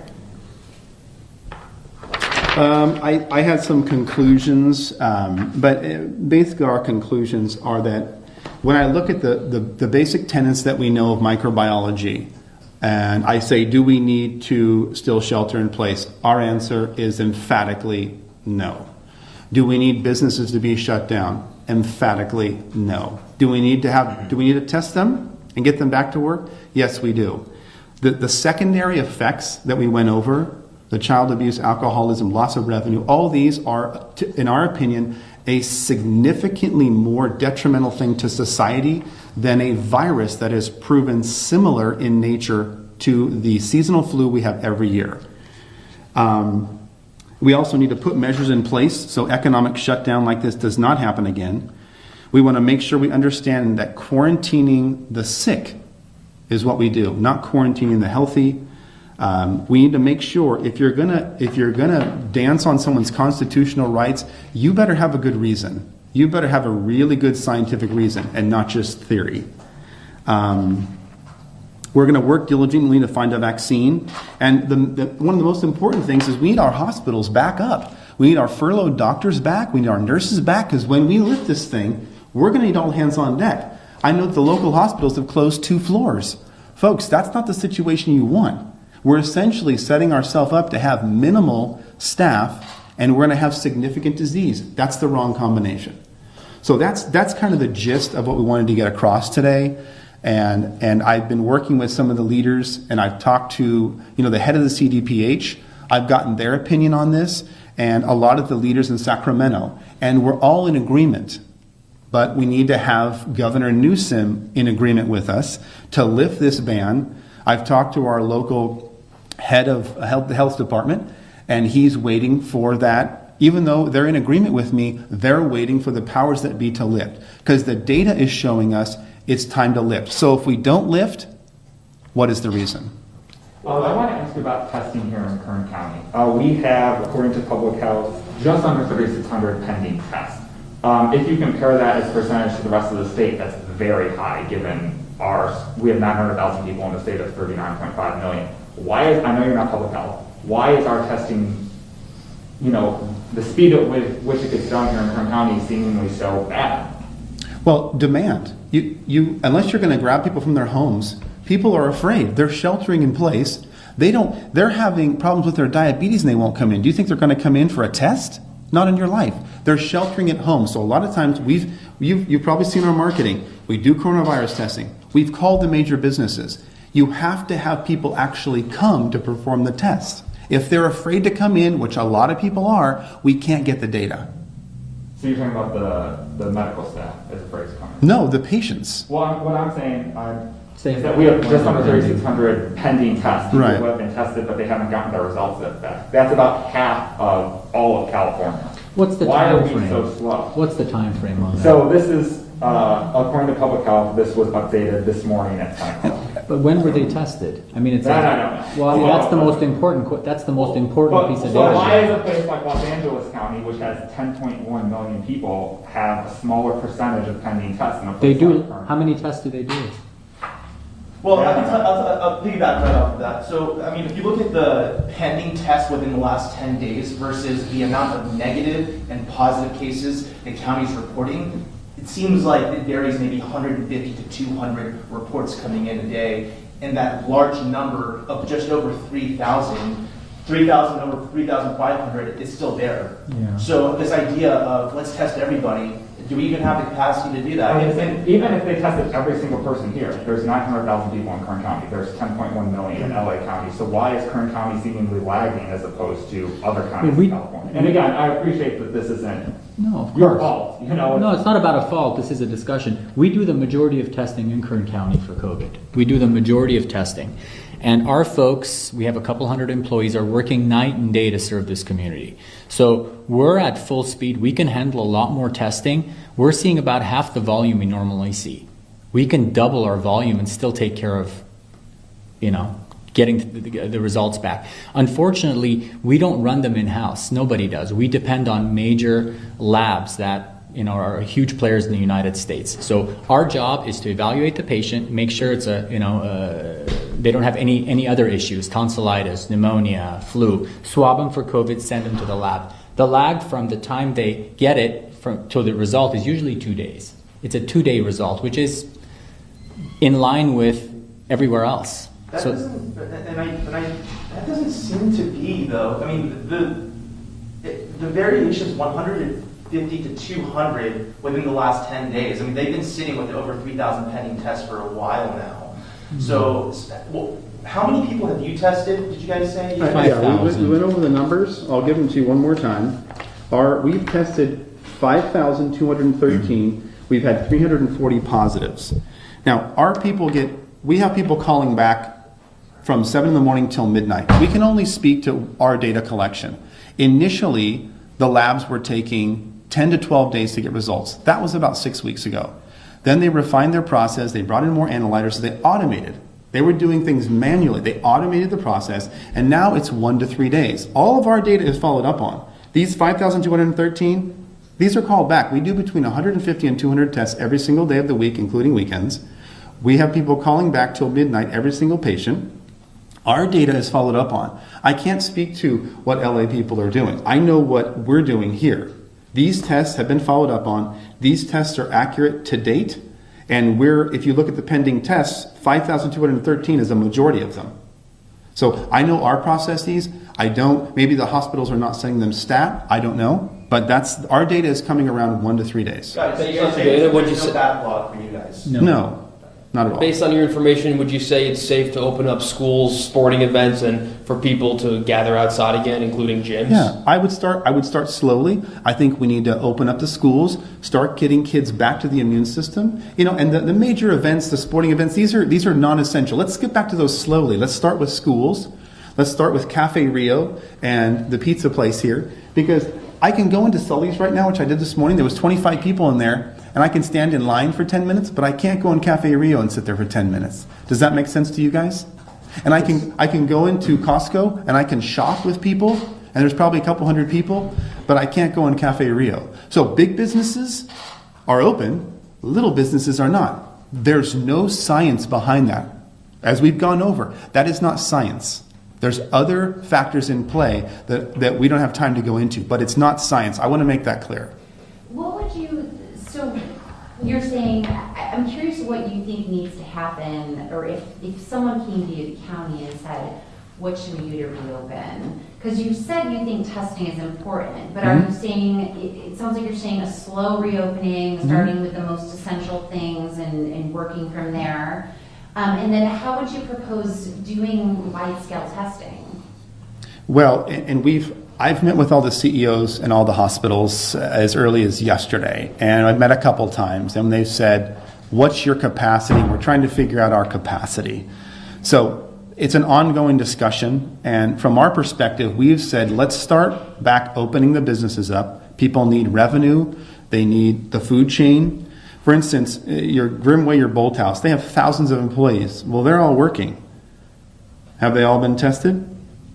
Um, I, I had some conclusions, um, but uh, basically our conclusions are that when I look at the, the, the basic tenets that we know of microbiology, and I say, do we need to still shelter in place? Our answer is emphatically no. Do we need businesses to be shut down? Emphatically no. Do we need to have? Do we need to test them and get them back to work? Yes, we do. The, the secondary effects that we went over, the child abuse, alcoholism, loss of revenue, all these are, in our opinion, a significantly more detrimental thing to society than a virus that is proven similar in nature to the seasonal flu we have every year. Um, we also need to put measures in place so economic shutdown like this does not happen again. We want to make sure we understand that quarantining the sick is what we do, not quarantining the healthy. Um, we need to make sure if you're gonna if you're gonna dance on someone's constitutional rights, you better have a good reason. You better have a really good scientific reason and not just theory. Um, we're going to work diligently to find a vaccine, and the, the, one of the most important things is we need our hospitals back up. We need our furloughed doctors back. We need our nurses back, because when we lift this thing, we're going to need all hands on deck. I know that the local hospitals have closed two floors. Folks, that's not the situation you want. We're essentially setting ourselves up to have minimal staff, and we're going to have significant disease. That's the wrong combination. So that's that's kind of the gist of what we wanted to get across today. And and I've been working with some of the leaders, and I've talked to you know the head of the C D P H. I've gotten their opinion on this, and a lot of the leaders in Sacramento, and we're all in agreement. But we need to have Governor Newsom in agreement with us to lift this ban. I've talked to our local head of health, the health department, and he's waiting for that. Even though they're in agreement with me, they're waiting for the powers that be to lift. Because the data is showing us it's time to lift. So if we don't lift, what is the reason? Well, I want to ask you about testing here in Kern County. Uh, we have, according to public health, just under thirty-six hundred pending tests. Um, if you compare that as percentage to the rest of the state, that's very high given ours. We have nine hundred thousand people in the state of thirty-nine point five million. Why is, I know you're not public health, why is our testing, you know, the speed at which, which it gets done here in Kern County is seemingly so bad? Well, demand. You, you, unless you're going to grab people from their homes, people are afraid. They're sheltering in place. They don't, they're having problems with their diabetes and they won't come in. Do you think they're going to come in for a test? Not in your life. They're sheltering at home. So a lot of times we've, you've, you've probably seen our marketing. We do coronavirus testing. We've called the major businesses. You have to have people actually come to perform the test. If they're afraid to come in, which a lot of people are, we can't get the data. So you're talking about the, the medical staff as afraid to come in? No, the patients. Well, I'm, what I'm saying uh, Say is that we have just under pending. thirty-six hundred pending tests. People Right. who have been tested, but they haven't gotten their results yet back. That's about half of all of California. What's the Why time are we frame? so slow? What's the time frame on that? So this is, uh, according to public health, this was updated this morning at ten o'clock. But when were they tested? I mean, it's That like, I don't know. well, Well, that's the most important. que- That's the most important But, piece of so why data. is a place like Los Angeles County, which has ten point one million people, have a smaller percentage of pending tests than a They place do. like Kern? How many tests do they do? Well, I can t- I'll, t- I'll piggyback right off of that. So, I mean, if you look at the pending tests within the last ten days versus the amount of negative and positive cases the county's reporting, it seems like it varies maybe one hundred fifty to two hundred reports coming in a day, and that large number of just over three thousand, three thousand over three thousand five hundred is still there. Yeah. So this idea of let's test everybody, do we even have the capacity to do that? I mean, and even if they tested every single person here, there's nine hundred thousand people in Kern County. There's ten point one million in L A County. So why is Kern County seemingly lagging as opposed to other counties we- in California? And again, I appreciate that this isn't No, of your course. fault. You know, No, it's not about a fault. This is a discussion. We do the majority of testing in Kern County for COVID. We do the majority of testing. And our folks, we have a couple hundred employees, are working night and day to serve this community. So we're at full speed. We can handle a lot more testing. We're seeing about half the volume we normally see. We can double our volume and still take care of, you know, getting the, the results back. Unfortunately, we don't run them in-house. Nobody does. We depend on major labs that, you know, are huge players in the United States. So our job is to evaluate the patient, make sure it's a, you know, uh, they don't have any, any other issues, tonsillitis, pneumonia, flu, swab them for COVID, send them to the lab. The lag from the time they get it from, to the result is usually two days. It's a two-day result, which is in line with everywhere else. That So- doesn't, and I, and I, that doesn't seem to be though. I mean, the the variation is one hundred fifty to two hundred within the last ten days. I mean, they've been sitting with over three thousand pending tests for a while now. So, well, how many people have you tested? Did you guys say? Uh, Five yeah, we went, we thousand. went over the numbers. I'll give them to you one more time. Our, we've tested five thousand two hundred thirteen. We've had three hundred forty positives. Now, our people get, we have people calling back from seven in the morning till midnight. We can only speak to our data collection. Initially, the labs were taking ten to twelve days to get results. That was about six weeks ago. Then they refined their process. They brought in more analyzers. So they automated. They were doing things manually. They automated the process, and now it's one to three days. All of our data is followed up on. These five thousand two hundred thirteen, these are called back. We do between one hundred fifty and two hundred tests every single day of the week, including weekends. We have people calling back till midnight, every single patient. Our data is followed up on. I can't speak to what L A people are doing. I know what we're doing here. These tests have been followed up on. These tests are accurate to date. And we're, if you look at the pending tests, five thousand two hundred thirteen is a majority of them. So I know our processes. I don't, maybe the hospitals are not sending them stat. I don't know. But that's, our data is coming around one to three days. Guys, so Based you're on the saying data, what'd there's you no say? backlog for you guys? No. No, not at all. Based on your information, would you say it's safe to open up schools, sporting events, and for people to gather outside again, including gyms? Yeah, I would start. I would start slowly. I think we need to open up the schools, start getting kids back to the immune system. You know, and the, the major events, the sporting events, these are these are non-essential. Let's get back to those slowly. Let's start with schools. Let's start with Cafe Rio and the pizza place here, because I can go into Sully's right now, which I did this morning. There was twenty-five people in there, and I can stand in line for ten minutes, but I can't go in Cafe Rio and sit there for ten minutes. Does that make sense to you guys? And I can I can go into Costco and I can shop with people, and there's probably a couple hundred people, but I can't go in Cafe Rio. So big businesses are open, little businesses are not. There's no science behind that. As we've gone over, that is not science. There's other factors in play that, that we don't have time to go into, but it's not science. I want to make that clear. What would you, so you're saying, I- I'm curious what you think needs to happen, or if, if someone came to you, the county, and said, what should we do to reopen? Because you said you think testing is important, but are Mhm. you saying, it, it sounds like you're saying a slow reopening, Mhm. starting with the most essential things and, and working from there. Um, and then how would you propose doing wide-scale testing? Well, and and we've I've met with all the C E Os and all the hospitals as early as yesterday, and I've met a couple times, and they've said, "What's your capacity?" We're trying to figure out our capacity. So it's an ongoing discussion, and from our perspective, we've said, let's start back opening the businesses up. People need revenue. They need the food chain. For instance, your Grimway, your Bolt House, they have thousands of employees. Well, they're all working. Have they all been tested?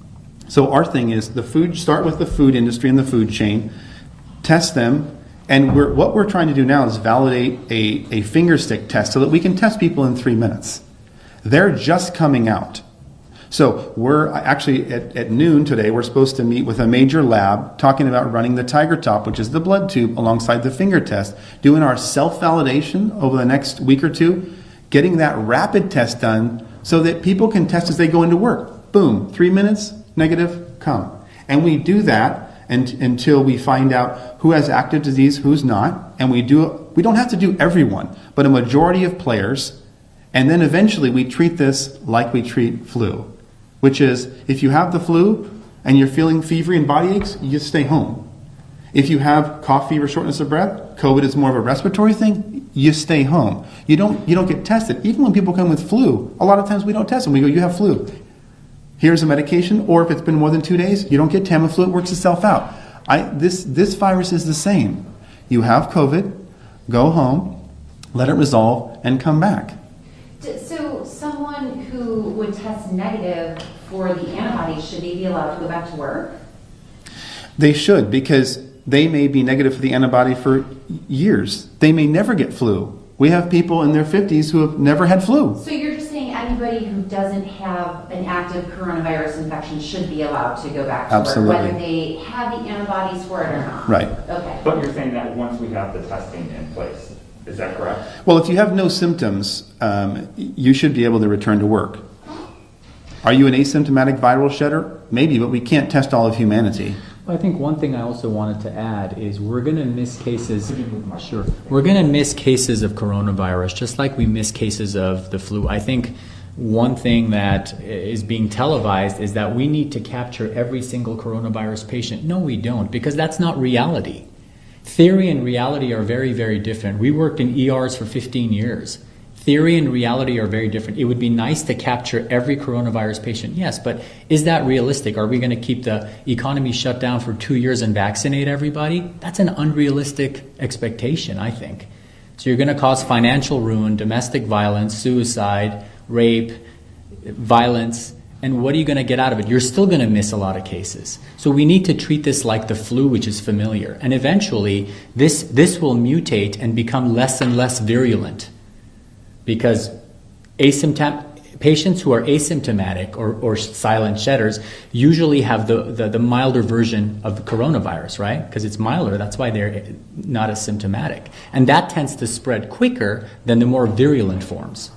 So our thing is the food, start with the food industry and the food chain, test them, and we're, what we're trying to do now is validate a, a finger stick test so that we can test people in three minutes. They're just coming out. So we're actually at, at noon today, we're supposed to meet with a major lab talking about running the Tiger Top, which is the blood tube alongside the finger test, doing our self-validation over the next week or two, getting that rapid test done so that people can test as they go into work. Boom, three minutes, negative, come. And we do that, and, until we find out who has active disease, who's not, and we do. We don't have to do everyone, but a majority of players, and then eventually we treat this like we treat flu, which is if you have the flu and you're feeling fever and body aches, you just stay home. If you have cough, fever, shortness of breath, COVID is more of a respiratory thing, you stay home. You don't you don't get tested. Even when people come with flu, a lot of times we don't test them. We go, you have flu. Here's a medication, or if it's been more than two days, you don't get Tamiflu, it works itself out. I, this, this virus is the same. You have COVID, go home, let it resolve, and come back. So someone who would test negative for the antibodies, should they be allowed to go back to work? They should, because they may be negative for the antibody for years. They may never get flu. We have people in their fifties who have never had flu. So you're just saying anybody who doesn't have an active coronavirus infection should be allowed to go back to Absolutely. work, whether they have the antibodies for it or not? Right. Okay. But you're saying that once we have the testing in place, is that correct? Well, if you have no symptoms, um, you should be able to return to work. Are you an asymptomatic viral shedder? Maybe, but we can't test all of humanity. I think one thing I also wanted to add is we're going to miss cases. Sure, we're going to miss cases of coronavirus just like we miss cases of the flu. I think one thing that is being televised is that we need to capture every single coronavirus patient. No, we don't, because that's not reality. Theory and reality are very, very different. We worked in E Rs for fifteen years. Theory and reality are very different. It would be nice to capture every coronavirus patient, yes, but is that realistic? Are we going to keep the economy shut down for two years and vaccinate everybody? That's an unrealistic expectation, I think. So you're going to cause financial ruin, domestic violence, suicide, rape, violence, and what are you going to get out of it? You're still going to miss a lot of cases. So we need to treat this like the flu, which is familiar. And eventually, this, this will mutate and become less and less virulent. Because asymptom- patients who are asymptomatic or, or silent shedders usually have the, the, the milder version of the coronavirus, right? Because it's milder, that's why they're not as symptomatic. And that tends to spread quicker than the more virulent forms.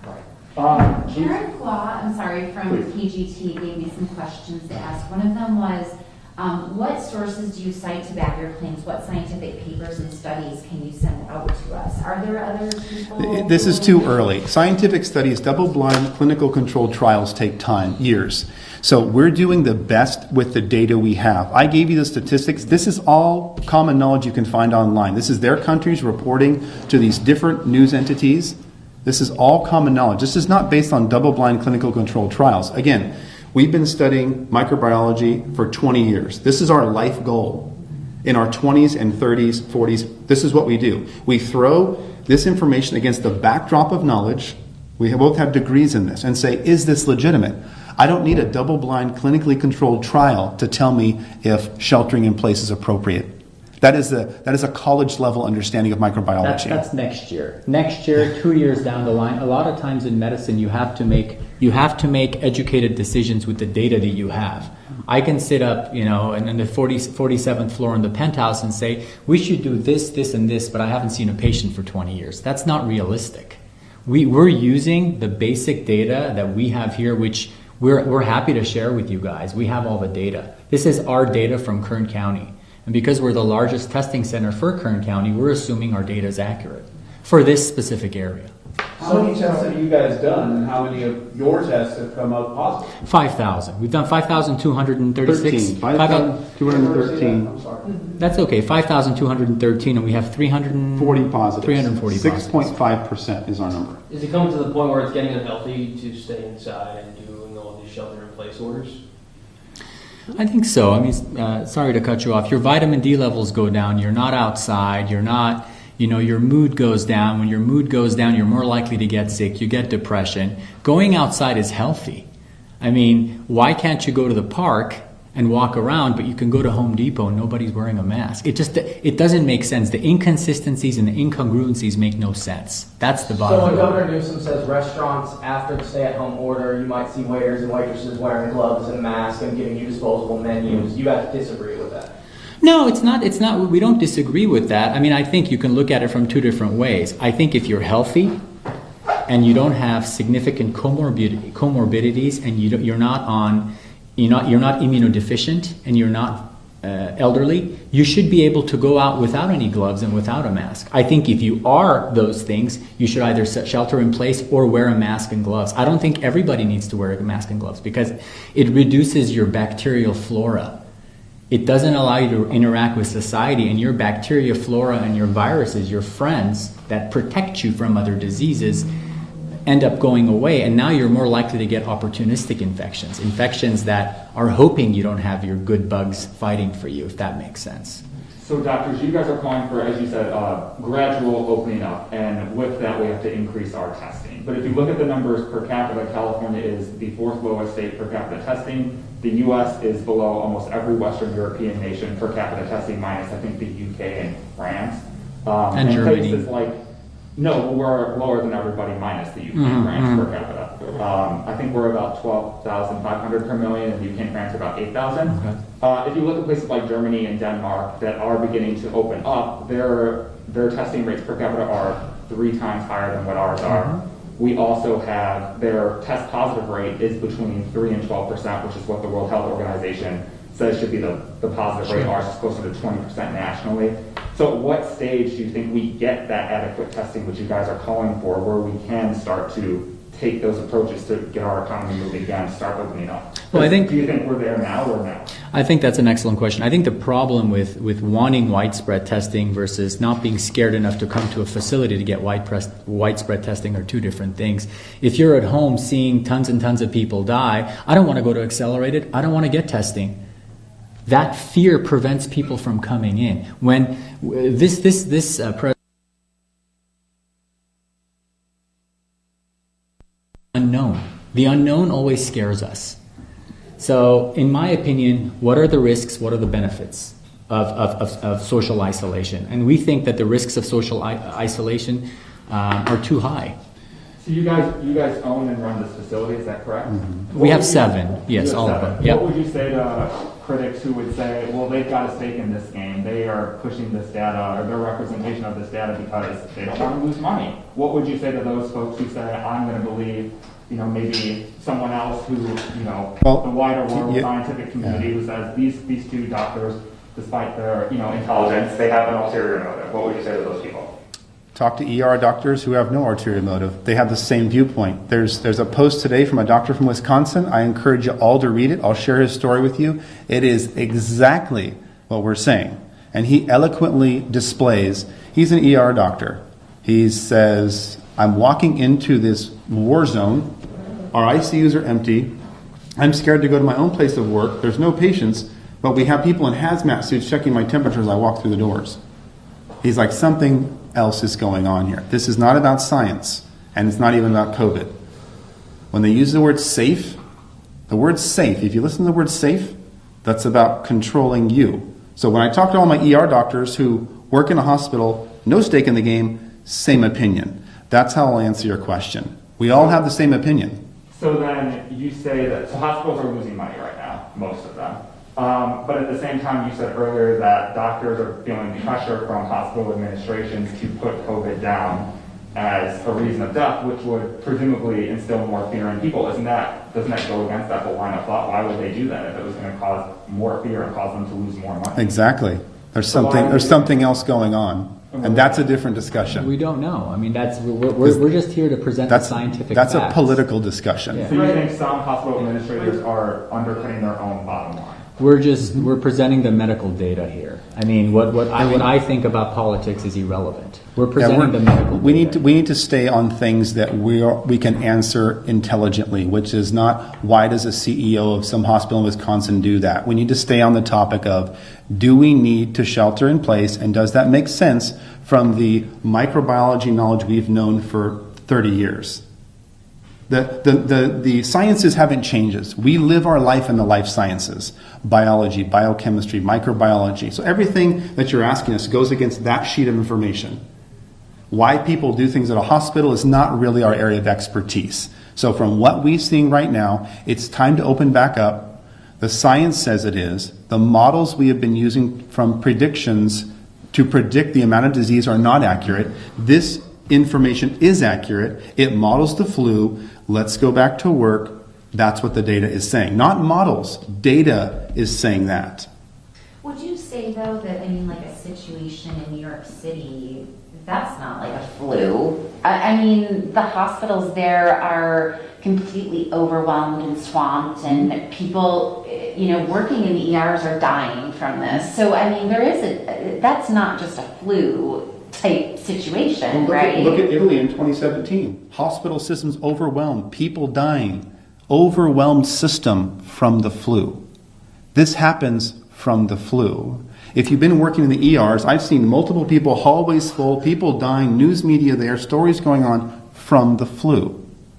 Um, Karen Claw, I'm sorry, from P G T gave me some questions to ask. One of them was, um, what sources do you cite to back your claims? What scientific papers and studies can you send out to us? Are there other people? This is too early. Scientific studies, double-blind clinical controlled trials take time, years. So we're doing the best with the data we have. I gave you the statistics. This is all common knowledge you can find online. This is their countries reporting to these different news entities. This is all common knowledge. This is not based on double-blind clinical controlled trials. Again, we've been studying microbiology for twenty years. This is our life goal. In our twenties and thirties, forties, this is what we do. We throw this information against the backdrop of knowledge. We both have degrees in this, and say, is this legitimate? I don't need a double-blind clinically controlled trial to tell me if sheltering in place is appropriate. That is a that is a college level understanding of microbiology. That's, that's next year. Next year, two years down the line. A lot of times in medicine, you have to make you have to make educated decisions with the data that you have. I can sit up, you know, in, in the forty, forty-seventh floor in the penthouse and say we should do this, this, and this, but I haven't seen a patient for twenty years. That's not realistic. We we're using the basic data that we have here, which we're we're happy to share with you guys. We have all the data. This is our data from Kern County. And because we're the largest testing center for Kern County, we're assuming our data is accurate for this specific area. How many tests have you guys done, and how many of your tests have come up positive? five thousand. We've done five thousand two hundred thirty-six. thirteen. five thousand two hundred thirteen. I'm sorry. That's okay. five thousand two hundred thirteen, and we have three hundred forty positives. three hundred forty six point five percent is our number. Is it coming to the point where it's getting unhealthy to stay inside and doing all these shelter-in-place orders? I think so. I mean, uh, sorry to cut you off. Your vitamin D levels go down. You're not outside. You're not, you know, your mood goes down. When your mood goes down, you're more likely to get sick. You get depression. Going outside is healthy. I mean, why can't you go to the park and walk around, but you can go to Home Depot and nobody's wearing a mask? It just, it doesn't make sense. The inconsistencies and the incongruencies make no sense. That's the bottom So when line. Governor Newsom says restaurants after the stay-at-home order, you might see waiters and waitresses wearing gloves and masks and giving you disposable menus, you have to disagree with that. No, it's not. It's not. We don't disagree with that. I mean, I think you can look at it from two different ways. I think if you're healthy and you don't have significant comorbid, comorbidities and you don't, you're not on, you're not, you're not immunodeficient and you're not uh, elderly, you should be able to go out without any gloves and without a mask. I think if you are those things, you should either set shelter in place or wear a mask and gloves. I don't think everybody needs to wear a mask and gloves because it reduces your bacterial flora. It doesn't allow you to interact with society, and your bacteria flora and your viruses, your friends that protect you from other diseases, end up going away, and now you're more likely to get opportunistic infections, infections that are hoping you don't have your good bugs fighting for you, if that makes sense. So doctors, you guys are calling for, as you said, uh, gradual opening up, and with that we have to increase our testing. But if you look at the numbers per capita, California is the fourth lowest state per capita testing. The U S is below almost every Western European nation per capita testing, minus I think the U K and France. Um, and, and Germany. Places like, no, we're lower than everybody minus the U K and Mm-hmm, France mm-hmm. per capita. Um, I think we're about twelve thousand five hundred per million, and the U K and France are about eight thousand. Okay. Uh, if you look at places like Germany and Denmark that are beginning to open up, their their testing rates per capita are three times higher than what ours are. Mm-hmm. We also have their test positive rate is between three and twelve percent, which is what the World Health Organization says should be the, the positive rate. Ours is closer to twenty percent nationally. So at what stage do you think we get that adequate testing, which you guys are calling for, where we can start to take those approaches to get our economy moving again, start opening up? Well, I think, do you think we're there now or now? I think that's an excellent question. I think the problem with, with wanting widespread testing versus not being scared enough to come to a facility to get widespread, widespread testing are two different things. If you're at home seeing tons and tons of people die, I don't want to go to Accelerated, I don't want to get testing. That fear prevents people from coming in. When this, this, this uh, president unknown. The unknown always scares us. So, in my opinion, what are the risks, what are the benefits of, of, of, of social isolation? And we think that the risks of social I- isolation um, are too high. So you guys you guys own and run this facility, is that correct? Mm-hmm. We have you, seven, yes, all seven. of them. Yep. What would you say to critics who would say, well, they've got a stake in this game, they are pushing this data, or their representation of this data because they don't want to lose money? What would you say to those folks who say, I'm going to believe, you know, maybe someone else who, you know, well, the wider world yeah, scientific community yeah. who says these these two doctors, despite their, you know, intelligence, they have an ulterior motive? What would you say to those people? Talk to E R doctors who have no ulterior motive. They have the same viewpoint. There's there's a post today from a doctor from Wisconsin. I encourage you all to read it. I'll share his story with you. It is exactly what we're saying. And he eloquently displays, he's an E R doctor. He says, I'm walking into this war zone. Our I C Us are empty. I'm scared to go to my own place of work. There's no patients, but we have people in hazmat suits checking my temperature as I walk through the doors. He's like, something else is going on here. This is not about science, and it's not even about COVID. When they use the word safe, the word safe, if you listen to the word safe, that's about controlling you. So when I talk to all my E R doctors who work in a hospital, no stake in the game, same opinion. That's how I'll answer your question. We all have the same opinion. So then you say that so hospitals are losing money right now, most of them. Um, but at the same time, you said earlier that doctors are feeling pressure from hospital administrations to put COVID down as a reason of death, which would presumably instill more fear in people. Isn't that, doesn't that go against that whole line of thought? Why would they do that if it was going to cause more fear and cause them to lose more money? Exactly. There's So something why- there's something else going on. And that's a different discussion. We don't know. I mean, that's we're, we're, we're just here to present That's, the scientific that's facts. a political discussion. Yeah. So you think some hospital administrators are undercutting their own bottom line? We're just we're presenting the medical data here. I mean, what, what I what I think about politics is irrelevant. We're Yeah, presenting we're- the medical we data. need to we need to stay on things that we are, we can answer intelligently, which is not why does a C E O of some hospital in Wisconsin do that. We need to stay on the topic of, do we need to shelter in place, and does that make sense from the microbiology knowledge we've known for thirty years? The, the, the, the sciences haven't changed. We live our life in the life sciences, biology, biochemistry, microbiology. So everything that you're asking us goes against that sheet of information. Why people do things at a hospital is not really our area of expertise. So from what we're seeing right now, it's time to open back up. The science says it is. The models we have been using from predictions to predict the amount of disease are not accurate. This information is accurate. It models the flu. Let's go back to work. That's what the data is saying. Not models. Data is saying that. Would you say though that, I mean, like a situation in New York City, that's not like a flu. I, I mean, the hospitals there are completely overwhelmed and swamped, and people, you know, working in the E Rs are dying from this. So, I mean, there is a, that's not just a flu type situation, Well, look right? At, look at Italy in twenty seventeen. Hospital systems overwhelmed, people dying. Overwhelmed system from the flu. This happens from the flu. If you've been working in the E Rs, I've seen multiple people, hallways full, people dying, news media there, stories going on from the flu.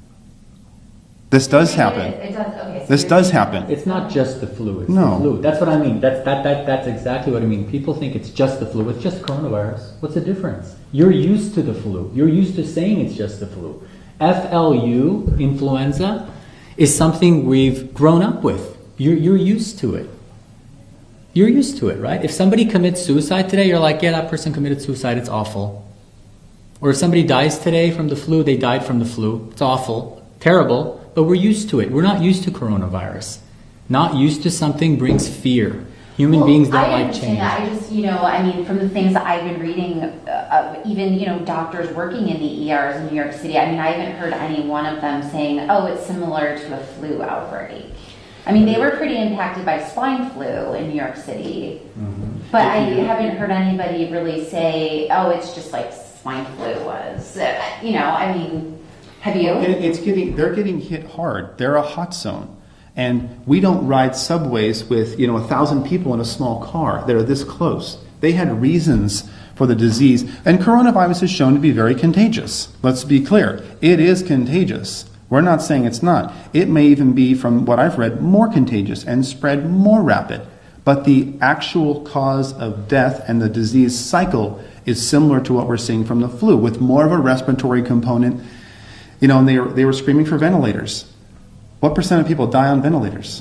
This does happen. It, it does, okay, so This you're does saying- happen. It's not just the flu. It's No. the flu. That's what I mean. That's that, that that's exactly what I mean. People think it's just the flu. It's just coronavirus. What's the difference? You're used to the flu. You're used to saying it's just the flu. F L U, influenza, is something we've grown up with. You're you're used to it. You're used to it, right? If somebody commits suicide today, you're like, yeah, that person committed suicide. It's awful. Or if somebody dies today from the flu, they died from the flu. It's awful, terrible. But we're used to it. We're not used to coronavirus. Not used to something brings fear. Human Well, beings don't I like understand change. that. I just, you know, I mean, from the things that I've been reading, uh, of even, you know, doctors working in the E Rs in New York City, I mean, I haven't heard any one of them saying, oh, it's similar to a flu outbreak. I mean, they were pretty impacted by swine flu in New York City, Mm-hmm. but I haven't heard anybody really say, oh, it's just like swine flu was. Uh, You know, I mean, have you? And it's getting, they're getting hit hard. They're a hot zone. And we don't ride subways with, you know, a thousand people in a small car that are this close. They had reasons for the disease. And coronavirus is shown to be very contagious. Let's be clear. It is contagious. We're not saying it's not. It may even be, from what I've read, more contagious and spread more rapid. But the actual cause of death and the disease cycle is similar to what we're seeing from the flu, with more of a respiratory component. You know, and they were, they were screaming for ventilators. What percent of people die on ventilators?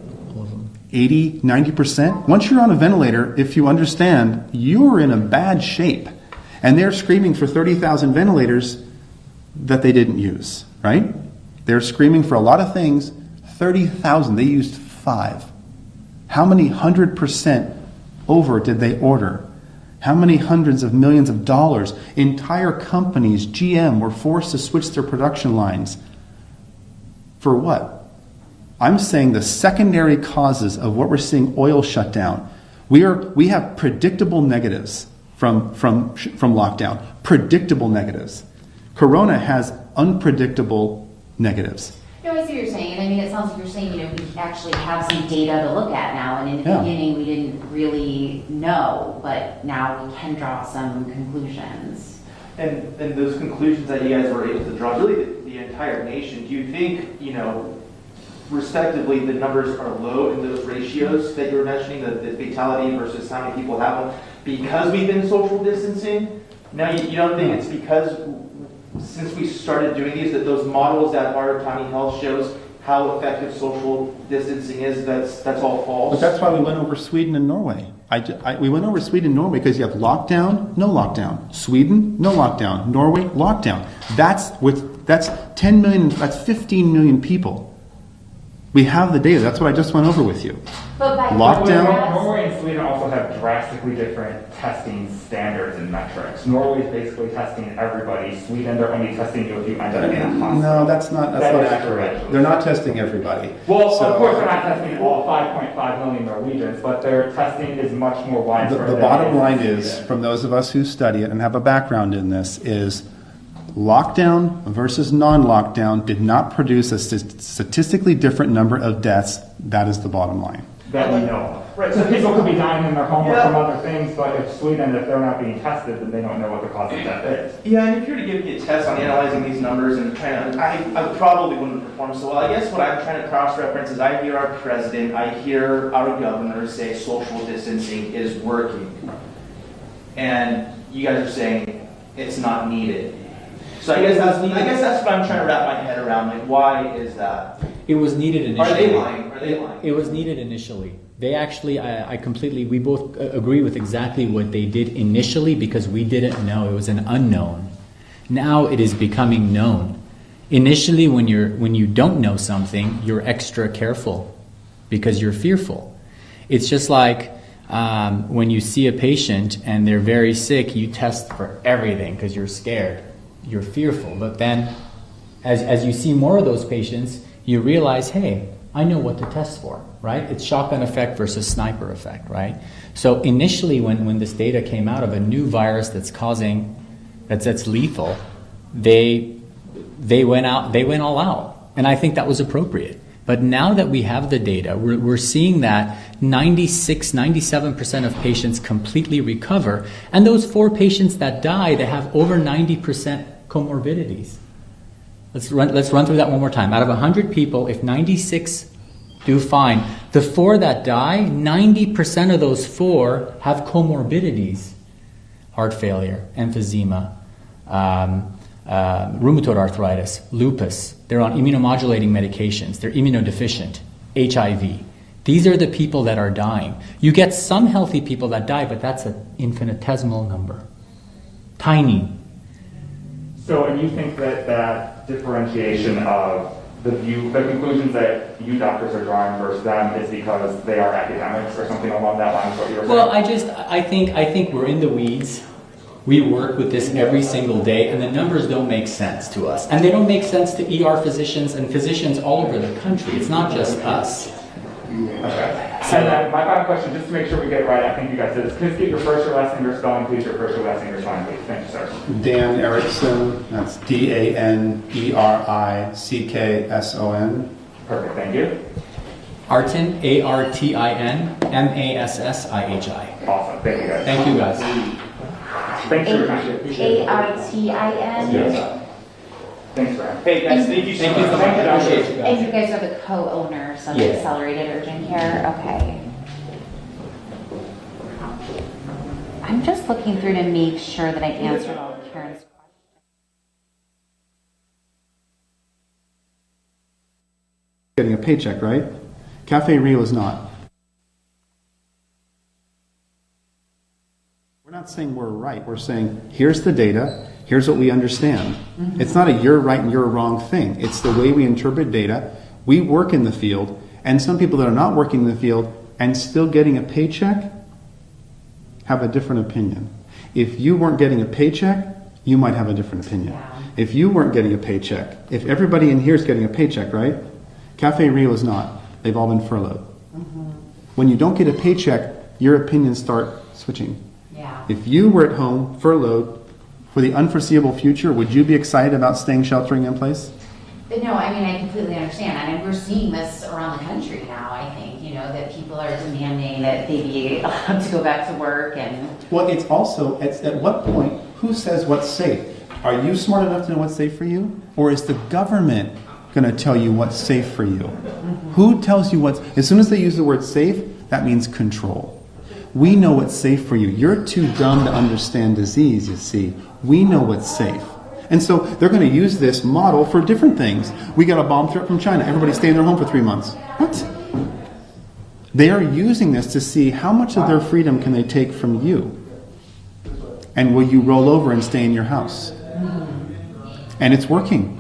eighty, ninety percent? Once you're on a ventilator, if you understand, you're in a bad shape. And they're screaming for thirty thousand ventilators that they didn't use, right? They're screaming for a lot of things. thirty thousand, they used five. How many hundred percent over did they order? How many hundreds of millions of dollars? Entire companies, G M, were forced to switch their production lines. For what? I'm saying the secondary causes of what we're seeing, oil shutdown. We are we have predictable negatives from from from lockdown. Predictable negatives. Corona has unpredictable negatives. No, I see what you're saying. And I mean, it sounds like you're saying, you know, we actually have some data to look at now. And in the Yeah. beginning, we didn't really know, but now we can draw some conclusions. And, and those conclusions that you guys were able to draw, really the, the entire nation, do you think, you know, respectively, the numbers are low in those ratios that you were mentioning, the, the fatality versus how many people have them, because we've been social distancing? Now, you, you don't think it's because, since we started doing these, that those models that our county health shows how effective social distancing is, that's that's all false? But that's why we went over Sweden and Norway. I, ju- I- we went over Sweden and Norway because you have lockdown, no lockdown. Sweden, no lockdown. Norway, lockdown. That's with that's ten million. That's fifteen million people. We have the data. That's what I just went over with you. But by Lockdown? contrast- Norway and Sweden also have drastically different testing standards and metrics. Norway is basically testing everybody. Sweden, they're only testing you if you end up in a hospital. No, that's not that's That not is accurate. correct. They're not testing everybody. Well, So- of course, they're not testing all five point five million Norwegians, but their testing is much more The, widespread. the than bottom it is line in is, Sweden. from those of us who study it and have a background in this, is lockdown versus non-lockdown did not produce a st- statistically different number of deaths. That is the bottom line. that we know of. Right. So people could be dying in their home or Yeah. from other things, but if Sweden, if they're not being tested, then they don't know what the cause of death is. Yeah, and if you were to give me a test on analyzing these numbers and trying to, I, I probably wouldn't perform so well. I guess what I'm trying to cross-reference is I hear our president, I hear our governor say social distancing is working. And you guys are saying it's not needed. So I guess that's, I guess that's what I'm trying to wrap my head around. Like, why is that? It was needed Are initially. they lying? Are they lying? It was needed initially. They actually, I, I completely, we both uh, agree with exactly what they did initially because we didn't know. It was an unknown. Now it is becoming known. Initially, when you're when you don't know something, you're extra careful because you're fearful. It's just like um, when you see a patient and they're very sick, you test for everything because you're scared, you're fearful. But then as, as you see more of those patients, you realize, hey, I know what to test for, right? It's shotgun effect versus sniper effect, right? So initially when, when this data came out of a new virus that's causing, that's, that's lethal, they, they went out, they went all out. And I think that was appropriate. But now that we have the data, we're, we're seeing that ninety-six, ninety-seven percent of patients completely recover. And those four patients that die, they have over ninety percent comorbidities. Let's run, let's run through that one more time. Out of one hundred people, if ninety-six do fine, the four that die, ninety percent of those four have comorbidities. Heart failure, emphysema, um, uh, rheumatoid arthritis, lupus. They're on immunomodulating medications. They're immunodeficient, H I V. These are the people that are dying. You get some healthy people that die, but that's an infinitesimal number. Tiny. So, and you think that that differentiation of the view, the conclusions that you doctors are drawing versus them is because they are academics or something along that line? What you were Well, saying? I just, I think, I think we're in the weeds. We work with this every single day, and the numbers don't make sense to us. And they don't make sense to E R physicians and physicians all over the country. It's not just us. Okay. So, and then my final question, just to make sure we get it right, I think you guys did this. Please get your first or last name, your spelling, please. Your first or last name, your spelling, please. Thank you, sir. Dan Erickson, that's D A N E R I C K S O N. Perfect, thank you. Artin, A R T I N, M A S S I H I. Awesome, thank you guys. Thank you, guys. Thanks for your time. A R T I N? Yes. Thanks, Brian. Hey guys, thank you so Thank you much. so much. I appreciate you And you guys. guys are the co-owners of Yeah. Accelerated Urgent Care? Okay. I'm just looking through to make sure that I answered all of Karen's questions. Getting a paycheck, right? Cafe Rio is not. We're not saying we're right. We're saying, here's the data, here's what we understand. Mm-hmm. It's not a you're right and you're wrong thing. It's the way we interpret data. We work in the field, and some people that are not working in the field and still getting a paycheck have a different opinion. If you weren't getting a paycheck, you might have a different opinion. Yeah. If you weren't getting a paycheck, if everybody in here is getting a paycheck, right? Cafe Rio is not. They've all been furloughed. Mm-hmm. When you don't get a paycheck, your opinions start switching. Yeah. If you were at home, furloughed, for the unforeseeable future, would you be excited about staying sheltering in place? No, I mean, I completely understand. I mean, we're seeing this around the country now, I think, you know, that people are demanding that they be allowed to go back to work and... Well, it's also, it's, at what point, who says what's safe? Are you smart enough to know what's safe for you? Or is the government going to tell you what's safe for you? Mm-hmm. Who tells you what's... As soon as they use the word safe, that means control. We know what's safe for you. You're too dumb to understand disease, you see. We know what's safe. And so they're going to use this model for different things. We got a bomb threat from China. Everybody stay in their home for three months. What? They are using this to see how much of their freedom can they take from you. And will you roll over and stay in your house? And it's working.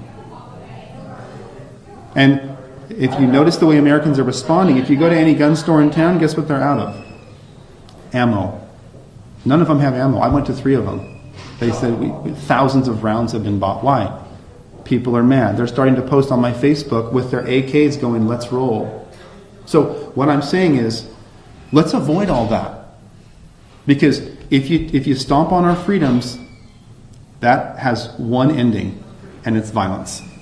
And if you notice the way Americans are responding, if you go to any gun store in town, guess what they're out of? Ammo. None of them have ammo. I went to three of them. They said we, thousands of rounds have been bought. Why? People are mad. They're starting to post on my Facebook with their A Ks going, let's roll. So what I'm saying is, let's avoid all that. Because if you if you stomp on our freedoms, that has one ending, and it's violence.